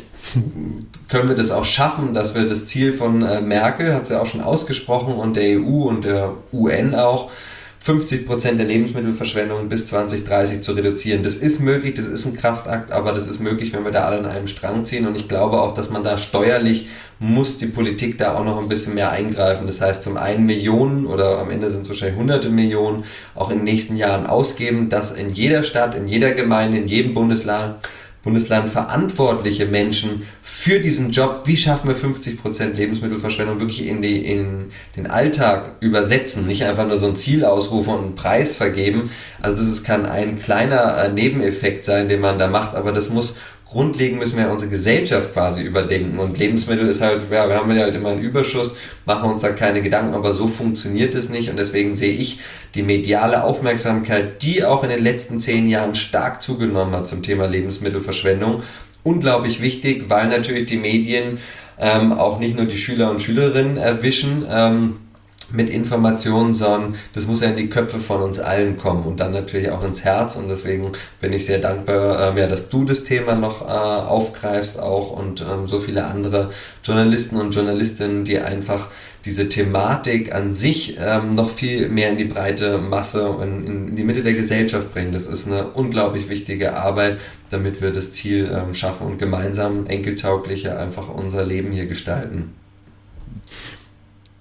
können wir das auch schaffen, dass wir das Ziel von äh, Merkel, hat sie ja auch schon ausgesprochen, und der E U und der U N auch, fünfzig Prozent der Lebensmittelverschwendung bis zwanzig dreißig zu reduzieren. Das ist möglich, das ist ein Kraftakt, aber das ist möglich, wenn wir da alle an einem Strang ziehen. Und ich glaube auch, dass man da steuerlich, muss die Politik da auch noch ein bisschen mehr eingreifen. Das heißt, zum einen Millionen oder am Ende sind es wahrscheinlich hunderte Millionen auch in den nächsten Jahren ausgeben, dass in jeder Stadt, in jeder Gemeinde, in jedem Bundesland Bundesland verantwortliche Menschen für diesen Job, wie schaffen wir fünfzig Prozent Lebensmittelverschwendung wirklich in, die, in den Alltag übersetzen, nicht einfach nur so ein Ziel ausrufen und einen Preis vergeben. Also das ist, kann ein kleiner Nebeneffekt sein, den man da macht, aber das muss grundlegend müssen wir unsere Gesellschaft quasi überdenken und Lebensmittel ist halt, ja, wir haben ja halt immer einen Überschuss, machen uns da keine Gedanken, aber so funktioniert es nicht und deswegen sehe ich die mediale Aufmerksamkeit, die auch in den letzten zehn Jahren stark zugenommen hat zum Thema Lebensmittelverschwendung, unglaublich wichtig, weil natürlich die Medien ähm, auch nicht nur die Schüler und Schülerinnen erwischen, ähm, mit Informationen, sondern das muss ja in die Köpfe von uns allen kommen und dann natürlich auch ins Herz und deswegen bin ich sehr dankbar, ähm, ja, dass du das Thema noch äh, aufgreifst auch und ähm, so viele andere Journalisten und Journalistinnen, die einfach diese Thematik an sich ähm, noch viel mehr in die breite Masse und in, in die Mitte der Gesellschaft bringen. Das ist eine unglaublich wichtige Arbeit, damit wir das Ziel ähm, schaffen und gemeinsam enkeltauglicher einfach unser Leben hier gestalten.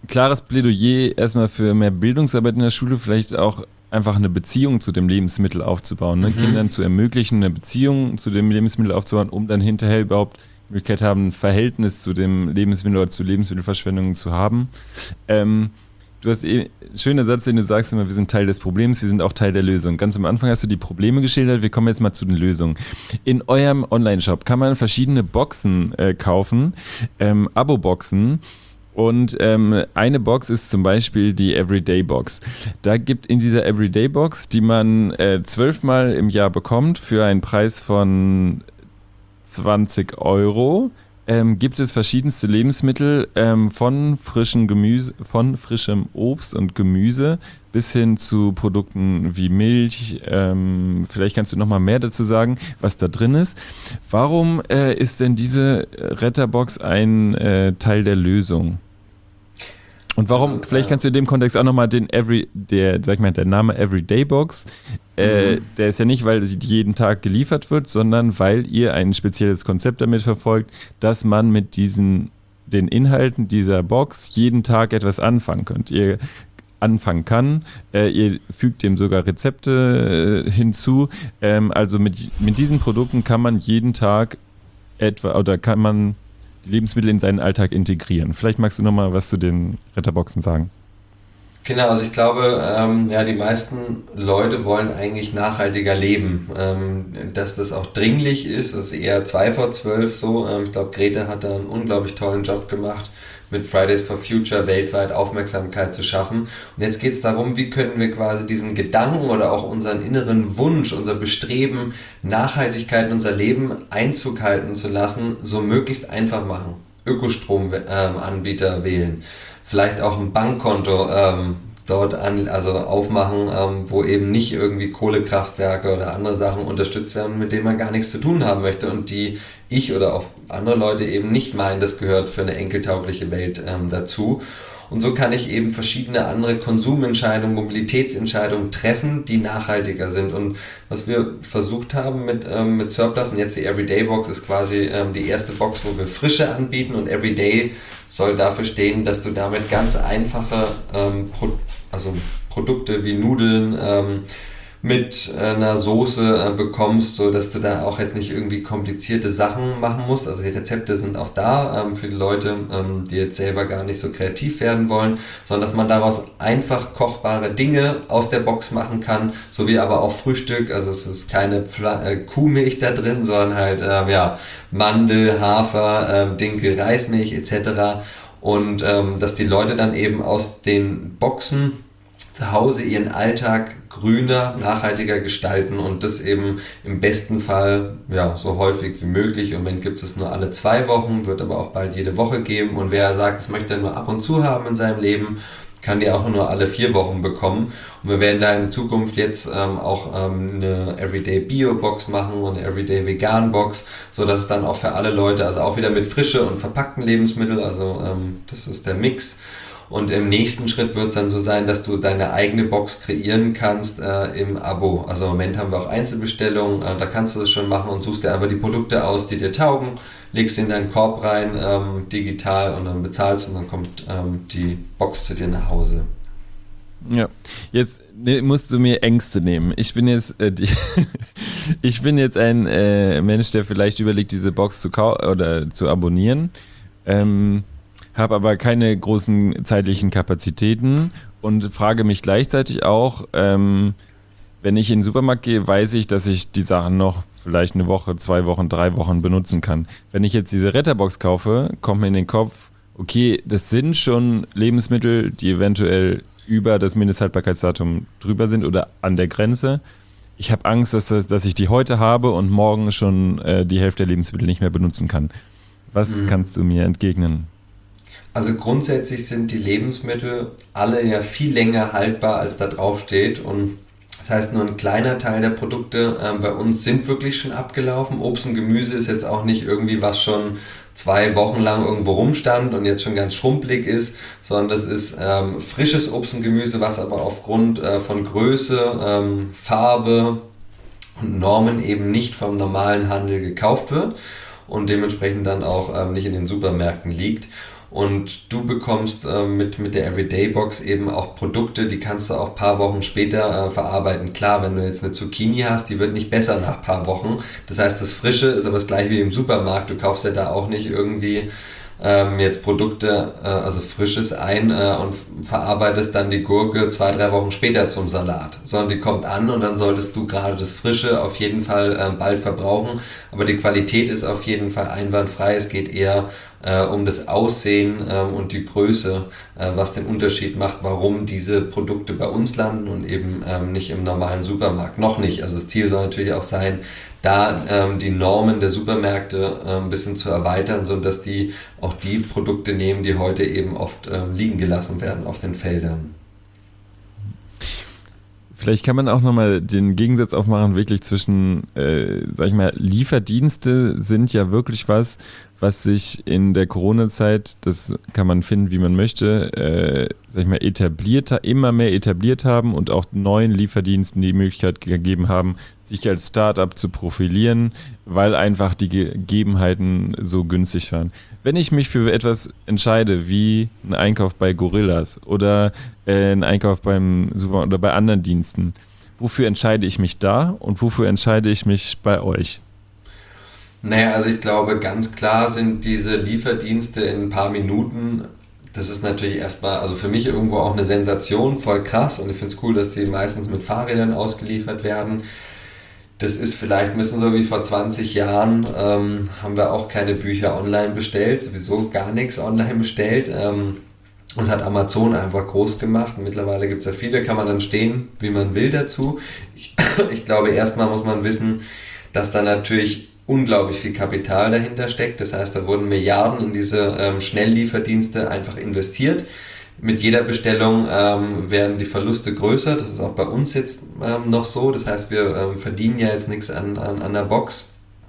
klares Plädoyer erstmal für mehr Bildungsarbeit in der Schule, vielleicht auch einfach eine Beziehung zu dem Lebensmittel aufzubauen, ne? Mhm. Kindern zu ermöglichen, eine Beziehung zu dem Lebensmittel aufzubauen, um dann hinterher überhaupt die Möglichkeit haben, ein Verhältnis zu dem Lebensmittel oder zu Lebensmittelverschwendung zu haben. Ähm, du hast eh, schöner Satz, den du sagst immer, wir sind Teil des Problems, wir sind auch Teil der Lösung. Ganz am Anfang hast du die Probleme geschildert, wir kommen jetzt mal zu den Lösungen. In eurem Online-Shop kann man verschiedene Boxen äh, kaufen, ähm, Abo-Boxen. Und ähm, eine Box ist zum Beispiel die Everyday-Box. Da gibt in dieser Everyday-Box, die man äh, zwölfmal im Jahr bekommt, für einen Preis von zwanzig Euro, ähm, gibt es verschiedenste Lebensmittel ähm, von frischem Gemüse, von frischem Obst und Gemüse bis hin zu Produkten wie Milch. Ähm, vielleicht kannst du noch mal mehr dazu sagen, was da drin ist. Warum äh, ist denn diese Retterbox ein äh, Teil der Lösung? Und warum, also, vielleicht kannst du in dem Kontext auch nochmal den Every, der, sag ich mal, der Name Everyday Box, äh, mhm. der ist ja nicht, weil sie jeden Tag geliefert wird, sondern weil ihr ein spezielles Konzept damit verfolgt, dass man mit diesen, den Inhalten dieser Box jeden Tag etwas anfangen könnt. Ihr anfangen kann. Äh, ihr fügt dem sogar Rezepte äh, hinzu. Ähm, also mit, mit diesen Produkten kann man jeden Tag etwa, oder kann man die Lebensmittel in seinen Alltag integrieren. Vielleicht magst du noch mal was zu den Retterboxen sagen. Genau, also ich glaube, ähm, ja, die meisten Leute wollen eigentlich nachhaltiger leben. Ähm, dass das auch dringlich ist, ist eher zwei vor zwölf so. Ähm, ich glaube, Grete hat da einen unglaublich tollen Job gemacht, mit Fridays for Future weltweit Aufmerksamkeit zu schaffen. Und jetzt geht es darum, wie können wir quasi diesen Gedanken oder auch unseren inneren Wunsch, unser Bestreben, Nachhaltigkeit in unser Leben Einzug halten zu lassen, so möglichst einfach machen. Ökostromanbieter ähm, wählen, vielleicht auch ein Bankkonto ähm, dort an, also aufmachen, ähm, wo eben nicht irgendwie Kohlekraftwerke oder andere Sachen unterstützt werden, mit denen man gar nichts zu tun haben möchte und die ich oder auch andere Leute eben nicht meinen, das gehört für eine enkeltaugliche Welt ähm, dazu. Und so kann ich eben verschiedene andere Konsumentscheidungen, Mobilitätsentscheidungen treffen, die nachhaltiger sind. Und was wir versucht haben mit, ähm, mit Surplus, und jetzt die Everyday Box ist quasi ähm, die erste Box, wo wir Frische anbieten, und Everyday soll dafür stehen, dass du damit ganz einfache ähm, Pro- also Produkte wie Nudeln ähm, mit einer Soße äh, bekommst, so dass du da auch jetzt nicht irgendwie komplizierte Sachen machen musst. Also die Rezepte sind auch da ähm, für die Leute, ähm, die jetzt selber gar nicht so kreativ werden wollen, sondern dass man daraus einfach kochbare Dinge aus der Box machen kann, sowie aber auch Frühstück. Also es ist keine Pfla- äh, Kuhmilch da drin, sondern halt ähm, ja, Mandel, Hafer, ähm, Dinkel, Reismilch et cetera. Und ähm, dass die Leute dann eben aus den Boxen zu Hause ihren Alltag grüner, nachhaltiger gestalten und das eben im besten Fall ja, so häufig wie möglich. Im Moment gibt es nur alle zwei Wochen, wird aber auch bald jede Woche geben. Und wer sagt, es möchte er nur ab und zu haben in seinem Leben, kann die auch nur alle vier Wochen bekommen. Und wir werden da in Zukunft jetzt ähm, auch ähm, eine Everyday Bio Box machen und eine Everyday Vegan Box, so dass es dann auch für alle Leute, also auch wieder mit frische und verpackten Lebensmitteln, also ähm, das ist der Mix. Und im nächsten Schritt wird es dann so sein, dass du deine eigene Box kreieren kannst äh, im Abo. Also im Moment haben wir auch Einzelbestellungen, äh, da kannst du das schon machen und suchst dir einfach die Produkte aus, die dir taugen, legst sie in deinen Korb rein, ähm, digital, und dann bezahlst und dann kommt ähm, die Box zu dir nach Hause. Ja, jetzt ne, musst du mir Ängste nehmen. Ich bin jetzt, äh, die ich bin jetzt ein äh, Mensch, der vielleicht überlegt, diese Box zu kau- oder zu abonnieren. Ähm, habe aber keine großen zeitlichen Kapazitäten und frage mich gleichzeitig auch, ähm, wenn ich in den Supermarkt gehe, weiß ich, dass ich die Sachen noch vielleicht eine Woche, zwei Wochen, drei Wochen benutzen kann. Wenn ich jetzt diese Retterbox kaufe, kommt mir in den Kopf, okay, das sind schon Lebensmittel, die eventuell über das Mindesthaltbarkeitsdatum drüber sind oder an der Grenze. Ich habe Angst, dass, das, dass ich die heute habe und morgen schon äh, die Hälfte der Lebensmittel nicht mehr benutzen kann. Was mhm. kannst du mir entgegnen? Also grundsätzlich sind die Lebensmittel alle ja viel länger haltbar, als da drauf steht, und das heißt, nur ein kleiner Teil der Produkte äh, bei uns sind wirklich schon abgelaufen. Obst und Gemüse ist jetzt auch nicht irgendwie, was schon zwei Wochen lang irgendwo rumstand und jetzt schon ganz schrumpelig ist, sondern das ist ähm, frisches Obst und Gemüse, was aber aufgrund äh, von Größe, ähm, Farbe und Normen eben nicht vom normalen Handel gekauft wird und dementsprechend dann auch ähm, nicht in den Supermärkten liegt. und du bekommst äh, mit, mit der Everyday-Box eben auch Produkte, die kannst du auch ein paar Wochen später äh, verarbeiten. Klar, wenn du jetzt eine Zucchini hast, die wird nicht besser nach ein paar Wochen. Das heißt, das Frische ist aber das gleiche wie im Supermarkt. Du kaufst ja da auch nicht irgendwie ähm, jetzt Produkte, äh, also Frisches ein äh, und verarbeitest dann die Gurke zwei, drei Wochen später zum Salat. Sondern die kommt an und dann solltest du gerade das Frische auf jeden Fall äh, bald verbrauchen. Aber die Qualität ist auf jeden Fall einwandfrei. Es geht eher äh, um das Aussehen ähm, und die Größe, äh, was den Unterschied macht, warum diese Produkte bei uns landen und eben ähm, nicht im normalen Supermarkt. Noch nicht. Also das Ziel soll natürlich auch sein, da ähm, die Normen der Supermärkte äh, ein bisschen zu erweitern, sodass die auch die Produkte nehmen, die heute eben oft ähm, liegen gelassen werden auf den Feldern. Vielleicht kann man auch nochmal den Gegensatz aufmachen, wirklich zwischen, äh, sag ich mal, Lieferdienste sind ja wirklich was, was sich in der Corona-Zeit, das kann man finden, wie man möchte, äh, sag ich mal, etabliert, immer mehr etabliert haben und auch neuen Lieferdiensten die Möglichkeit gegeben haben, sich als Start-up zu profilieren, weil einfach die Gegebenheiten so günstig waren. Wenn ich mich für etwas entscheide, wie ein Einkauf bei Gorillas oder äh, ein Einkauf beim Supermarkt oder bei anderen Diensten, wofür entscheide ich mich da und wofür entscheide ich mich bei euch? Naja, also ich glaube, ganz klar sind diese Lieferdienste in ein paar Minuten, das ist natürlich erstmal, also für mich irgendwo auch eine Sensation, voll krass, und ich finde es cool, dass die meistens mit Fahrrädern ausgeliefert werden. Das ist vielleicht ein bisschen so wie vor zwanzig Jahren, ähm, haben wir auch keine Bücher online bestellt, sowieso gar nichts online bestellt. Ähm, das hat Amazon einfach groß gemacht. Mittlerweile gibt es ja viele, kann man dann stehen, wie man will dazu. Ich, ich glaube, erstmal muss man wissen, dass da natürlich unglaublich viel Kapital dahinter steckt. Das heißt, da wurden Milliarden in diese ähm, Schnelllieferdienste einfach investiert. Mit jeder Bestellung ähm, werden die Verluste größer. Das ist auch bei uns jetzt ähm, noch so. Das heißt, wir ähm, verdienen ja jetzt nichts an, an, an der Box.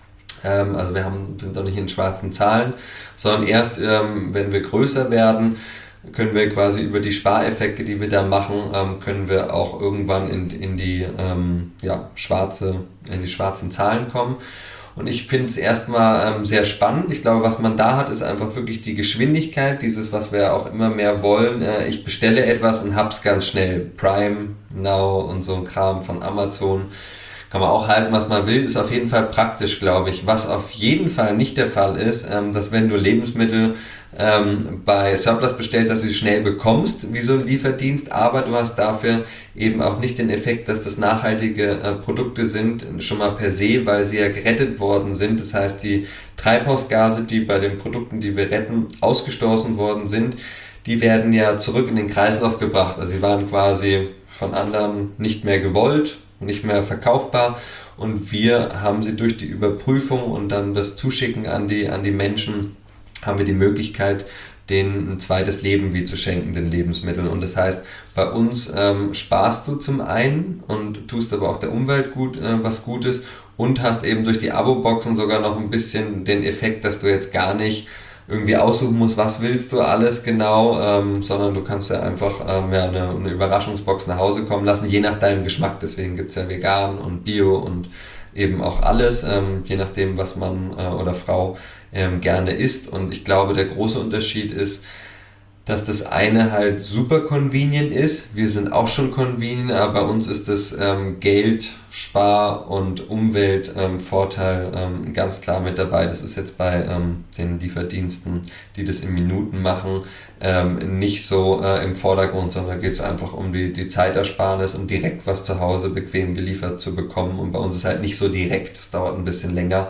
Ähm, also wir haben, sind doch nicht in schwarzen Zahlen, sondern erst, ähm, wenn wir größer werden, können wir quasi über die Spareffekte, die wir da machen, ähm, können wir auch irgendwann in, in die ähm, ja, schwarze, in die schwarzen Zahlen kommen. Und ich finde es erstmal ähm, sehr spannend. Ich glaube, was man da hat, ist einfach wirklich die Geschwindigkeit, dieses, was wir auch immer mehr wollen. Äh, ich bestelle etwas und hab's ganz schnell. Prime, Now und so ein Kram von Amazon. Kann man auch halten, was man will, ist auf jeden Fall praktisch, glaube ich. Was auf jeden Fall nicht der Fall ist, ähm, dass wenn du Lebensmittel ähm, bei Surplus bestellst, dass du sie schnell bekommst, wie so ein Lieferdienst, aber du hast dafür eben auch nicht den Effekt, dass das nachhaltige äh, Produkte sind, schon mal per se, weil sie ja gerettet worden sind. Das heißt, die Treibhausgase, die bei den Produkten, die wir retten, ausgestoßen worden sind, die werden ja zurück in den Kreislauf gebracht. Also sie waren quasi von anderen nicht mehr gewollt, nicht mehr verkaufbar, und wir haben sie durch die Überprüfung und dann das Zuschicken an die, an die Menschen, haben wir die Möglichkeit, denen ein zweites Leben wie zu schenken, den Lebensmitteln. Und das heißt, bei uns ähm, sparst du zum einen und tust aber auch der Umwelt gut, äh, was Gutes, und hast eben durch die Abo-Boxen sogar noch ein bisschen den Effekt, dass du jetzt gar nicht irgendwie aussuchen musst, was willst du alles genau, ähm, sondern du kannst ja einfach ähm, ja, eine, eine Überraschungsbox nach Hause kommen lassen, je nach deinem Geschmack. Deswegen gibt es ja vegan und Bio und eben auch alles, ähm, je nachdem, was man äh, oder Frau ähm, gerne isst. Und ich glaube, der große Unterschied ist, dass das eine halt super convenient ist. Wir sind auch schon convenient, aber bei uns ist das ähm, Geld, Spar- und Umweltvorteil ähm, ähm, ganz klar mit dabei. Das ist jetzt bei ähm, den Lieferdiensten, die das in Minuten machen, ähm, nicht so äh, im Vordergrund, sondern geht es einfach um die, die Zeitersparnis und direkt was zu Hause bequem geliefert zu bekommen. Und bei uns ist halt nicht so direkt, es dauert ein bisschen länger.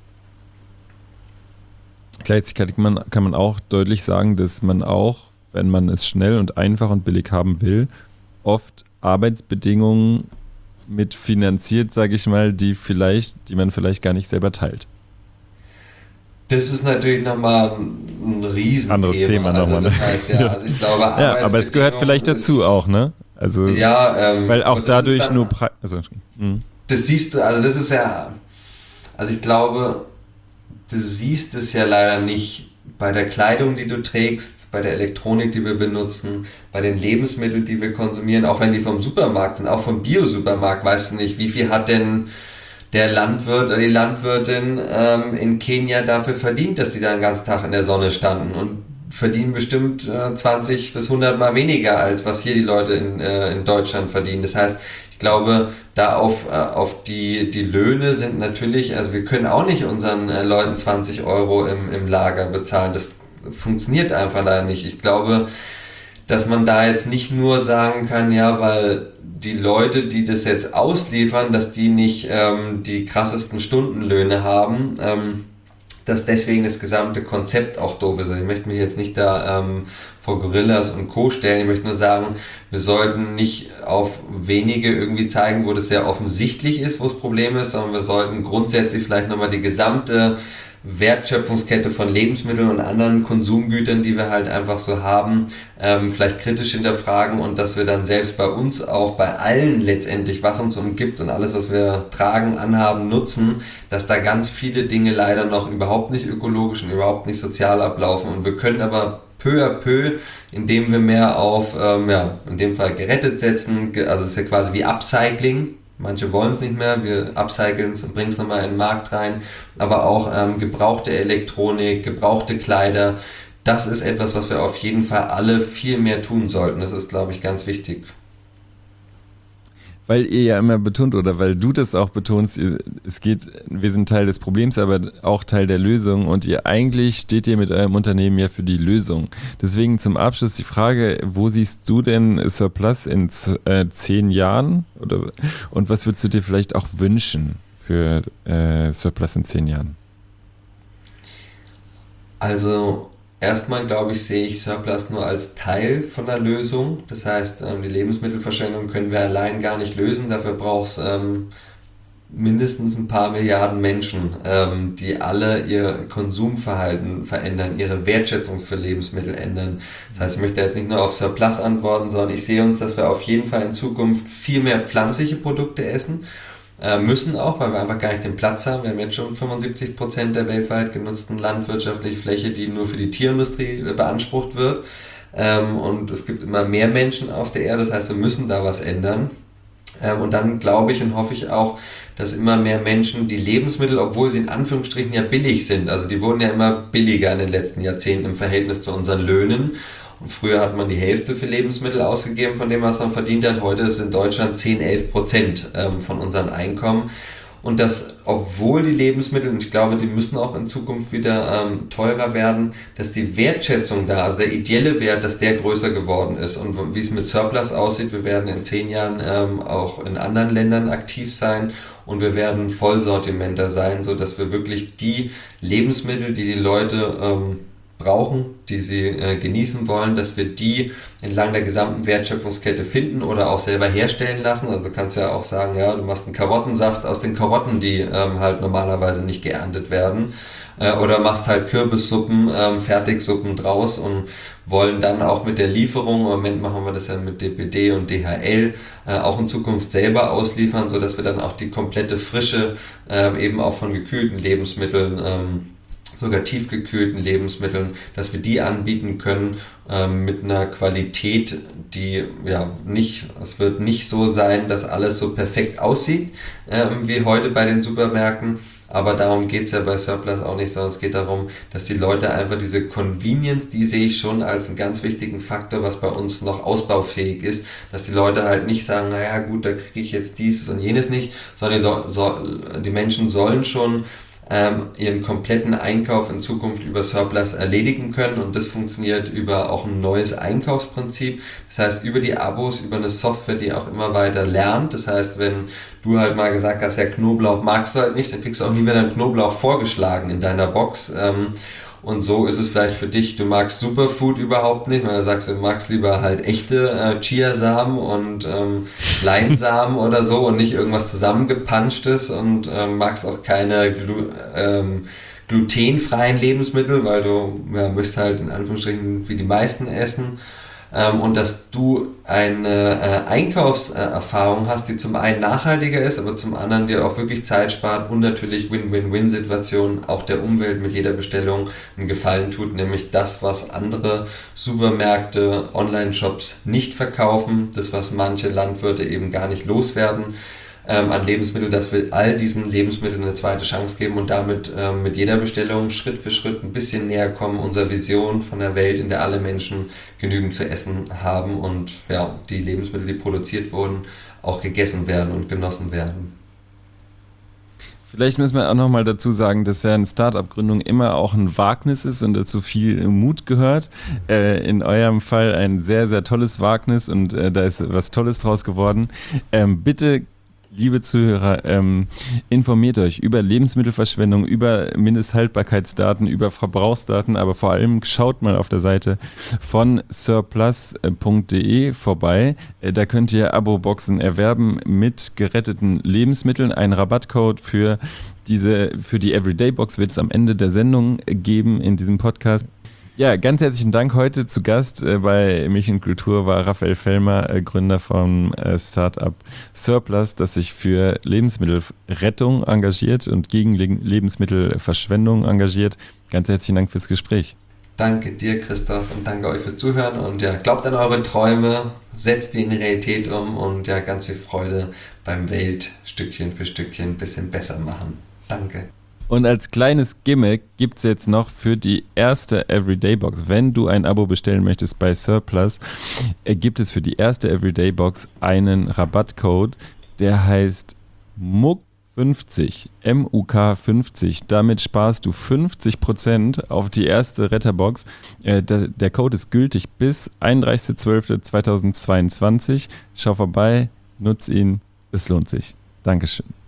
Gleichzeitig kann man, kann man auch deutlich sagen, dass man auch, wenn man es schnell und einfach und billig haben will, oft Arbeitsbedingungen mit finanziert, sage ich mal, die vielleicht, die man vielleicht gar nicht selber teilt. Das ist natürlich nochmal ein Riesenthema. Anderes Thema also nochmal. Das heißt, ja, also ich glaube, ja, aber es gehört vielleicht dazu auch, ne? Also, ja, ähm, weil auch dadurch dann, nur Pre- also, mh. das siehst du, also das ist ja, also ich glaube, du siehst es ja leider nicht bei der Kleidung, die du trägst, bei der Elektronik, die wir benutzen, bei den Lebensmitteln, die wir konsumieren, auch wenn die vom Supermarkt sind, auch vom Bio-Supermarkt, weißt du nicht, wie viel hat denn der Landwirt oder die Landwirtin ähm, in Kenia dafür verdient, dass die da den ganzen Tag in der Sonne standen. Und verdienen bestimmt äh, zwanzig bis hundert Mal weniger, als was hier die Leute in, äh, in Deutschland verdienen. Das heißt, ich glaube, da auf, äh, auf die, die Löhne sind natürlich, also wir können auch nicht unseren äh, Leuten zwanzig Euro im, im Lager bezahlen. Das funktioniert einfach leider nicht. Ich glaube, dass man da jetzt nicht nur sagen kann, ja, weil die Leute, die das jetzt ausliefern, dass die nicht ähm, die krassesten Stundenlöhne haben, ähm, dass deswegen das gesamte Konzept auch doof ist. Also ich möchte mich jetzt nicht da ähm, vor Gorillas und Co. stellen. Ich möchte nur sagen, wir sollten nicht auf wenige irgendwie zeigen, wo das sehr offensichtlich ist, wo das Problem ist, sondern wir sollten grundsätzlich vielleicht nochmal die gesamte Wertschöpfungskette von Lebensmitteln und anderen Konsumgütern, die wir halt einfach so haben, ähm, vielleicht kritisch hinterfragen und dass wir dann selbst bei uns auch, bei allen letztendlich, was uns umgibt und alles, was wir tragen, anhaben, nutzen, dass da ganz viele Dinge leider noch überhaupt nicht ökologisch und überhaupt nicht sozial ablaufen und wir können aber peu à peu, indem wir mehr auf, ähm, ja, in dem Fall gerettet setzen, also es ist ja quasi wie Upcycling. Manche wollen es nicht mehr, wir upcyclen es und bringen es nochmal in den Markt rein, aber auch ähm, gebrauchte Elektronik, gebrauchte Kleider, das ist etwas, was wir auf jeden Fall alle viel mehr tun sollten. Das ist, glaube ich, ganz wichtig. Weil ihr ja immer betont, oder weil du das auch betonst, es geht, wir sind Teil des Problems, aber auch Teil der Lösung und ihr eigentlich steht ihr mit eurem Unternehmen ja für die Lösung. Deswegen zum Abschluss die Frage, wo siehst du denn Surplus in äh, zehn Jahren? Oder, und was würdest du dir vielleicht auch wünschen für äh, Surplus in zehn Jahren? Also erstmal, glaube ich, sehe ich Surplus nur als Teil von der Lösung. Das heißt, die Lebensmittelverschwendung können wir allein gar nicht lösen. Dafür braucht es ähm, mindestens ein paar Milliarden Menschen, ähm, die alle ihr Konsumverhalten verändern, ihre Wertschätzung für Lebensmittel ändern. Das heißt, ich möchte jetzt nicht nur auf Surplus antworten, sondern ich sehe uns, dass wir auf jeden Fall in Zukunft viel mehr pflanzliche Produkte essen. Äh, müssen auch, weil wir einfach gar nicht den Platz haben. Wir haben jetzt schon fünfundsiebzig Prozent der weltweit genutzten landwirtschaftlichen Fläche, die nur für die Tierindustrie beansprucht wird. Ähm, und es gibt immer mehr Menschen auf der Erde, das heißt, wir müssen da was ändern. Ähm, und dann glaube ich und hoffe ich auch, dass immer mehr Menschen die Lebensmittel, obwohl sie in Anführungsstrichen ja billig sind, also die wurden ja immer billiger in den letzten Jahrzehnten im Verhältnis zu unseren Löhnen. Und früher hat man die Hälfte für Lebensmittel ausgegeben von dem, was man verdient hat. Heute ist in Deutschland zehn, elf Prozent ähm, von unseren Einkommen. Und das, obwohl die Lebensmittel, und ich glaube, die müssen auch in Zukunft wieder ähm, teurer werden, dass die Wertschätzung da, also der ideelle Wert, dass der größer geworden ist. Und wie es mit Surplus aussieht, wir werden in zehn Jahren ähm, auch in anderen Ländern aktiv sein und wir werden Vollsortimenter sein, sodass wir wirklich die Lebensmittel, die die Leute ähm, brauchen, die sie äh, genießen wollen, dass wir die entlang der gesamten Wertschöpfungskette finden oder auch selber herstellen lassen. Also du kannst ja auch sagen, ja, du machst einen Karottensaft aus den Karotten, die ähm, halt normalerweise nicht geerntet werden. Äh, oder machst halt Kürbissuppen, ähm, Fertigsuppen draus und wollen dann auch mit der Lieferung, im Moment machen wir das ja mit D P D und D H L, äh, auch in Zukunft selber ausliefern, sodass wir dann auch die komplette Frische äh, eben auch von gekühlten Lebensmitteln ähm, sogar tiefgekühlten Lebensmitteln, dass wir die anbieten können ähm, mit einer Qualität, die ja nicht, es wird nicht so sein, dass alles so perfekt aussieht ähm, wie heute bei den Supermärkten, aber darum geht es ja bei Surplus auch nicht, sondern es geht darum, dass die Leute einfach diese Convenience, die sehe ich schon als einen ganz wichtigen Faktor, was bei uns noch ausbaufähig ist, dass die Leute halt nicht sagen, naja gut, da kriege ich jetzt dieses und jenes nicht, sondern die, so, die Menschen sollen schon Ähm, ihren kompletten Einkauf in Zukunft über Surplus erledigen können und das funktioniert über auch ein neues Einkaufsprinzip. Das heißt, über die Abos, über eine Software, die auch immer weiter lernt. Das heißt, wenn du halt mal gesagt hast, ja, Knoblauch magst du halt nicht, dann kriegst du auch nie wieder einen Knoblauch vorgeschlagen in deiner Box. Ähm, Und so ist es vielleicht für dich, du magst Superfood überhaupt nicht, weil du sagst, du magst lieber halt echte äh, Chiasamen und ähm, Leinsamen oder so und nicht irgendwas zusammengepanschtes und ähm, magst auch keine Glu- ähm, glutenfreien Lebensmittel, weil du ja, möchtest halt in Anführungsstrichen wie die meisten essen. Ähm, und dass du eine äh, Einkaufserfahrung hast, die zum einen nachhaltiger ist, aber zum anderen dir auch wirklich Zeit spart und natürlich Win-Win-Win-Situationen auch der Umwelt mit jeder Bestellung einen Gefallen tut, nämlich das, was andere Supermärkte, Online-Shops nicht verkaufen, das, was manche Landwirte eben gar nicht loswerden. ähm, an Lebensmitteln, dass wir all diesen Lebensmitteln eine zweite Chance geben und damit ähm, mit jeder Bestellung Schritt für Schritt ein bisschen näher kommen, unserer Vision von der Welt, in der alle Menschen genügend zu essen haben und ja, die Lebensmittel, die produziert wurden, auch gegessen werden und genossen werden. Vielleicht müssen wir auch nochmal dazu sagen, dass ja eine Start-up-Gründung immer auch ein Wagnis ist und dazu viel Mut gehört. Äh, in eurem Fall ein sehr, sehr tolles Wagnis und äh, da ist was Tolles draus geworden. Ähm, bitte, liebe Zuhörer, ähm, informiert euch über Lebensmittelverschwendung, über Mindesthaltbarkeitsdaten, über Verbrauchsdaten, aber vor allem schaut mal auf der Seite von surplus punkt de vorbei. Äh, da könnt ihr Abo-Boxen erwerben mit geretteten Lebensmitteln. Ein Rabattcode für diese, für die Everyday-Box wird es am Ende der Sendung geben in diesem Podcast. Ja, ganz herzlichen Dank. Heute zu Gast äh, bei Milch und Kultur war Raphael Fellmer, äh, Gründer vom äh, Startup Surplus, das sich für Lebensmittelrettung engagiert und gegen Le- Lebensmittelverschwendung engagiert. Ganz herzlichen Dank fürs Gespräch. Danke dir, Christoph, und danke euch fürs Zuhören und ja, glaubt an eure Träume, setzt die in Realität um und ja, ganz viel Freude beim Welt Stückchen für Stückchen ein bisschen besser machen. Danke. Und als kleines Gimmick gibt es jetzt noch für die erste Everyday-Box, wenn du ein Abo bestellen möchtest bei Surplus, äh, gibt es für die erste Everyday-Box einen Rabattcode, der heißt M U K fünfzig, M U K fünfzig. Damit sparst du fünfzig Prozent auf die erste Retterbox. Äh, der, der Code ist gültig bis einunddreißigster zwölfter zweitausendzweiundzwanzig. Schau vorbei, nutz ihn, es lohnt sich. Dankeschön.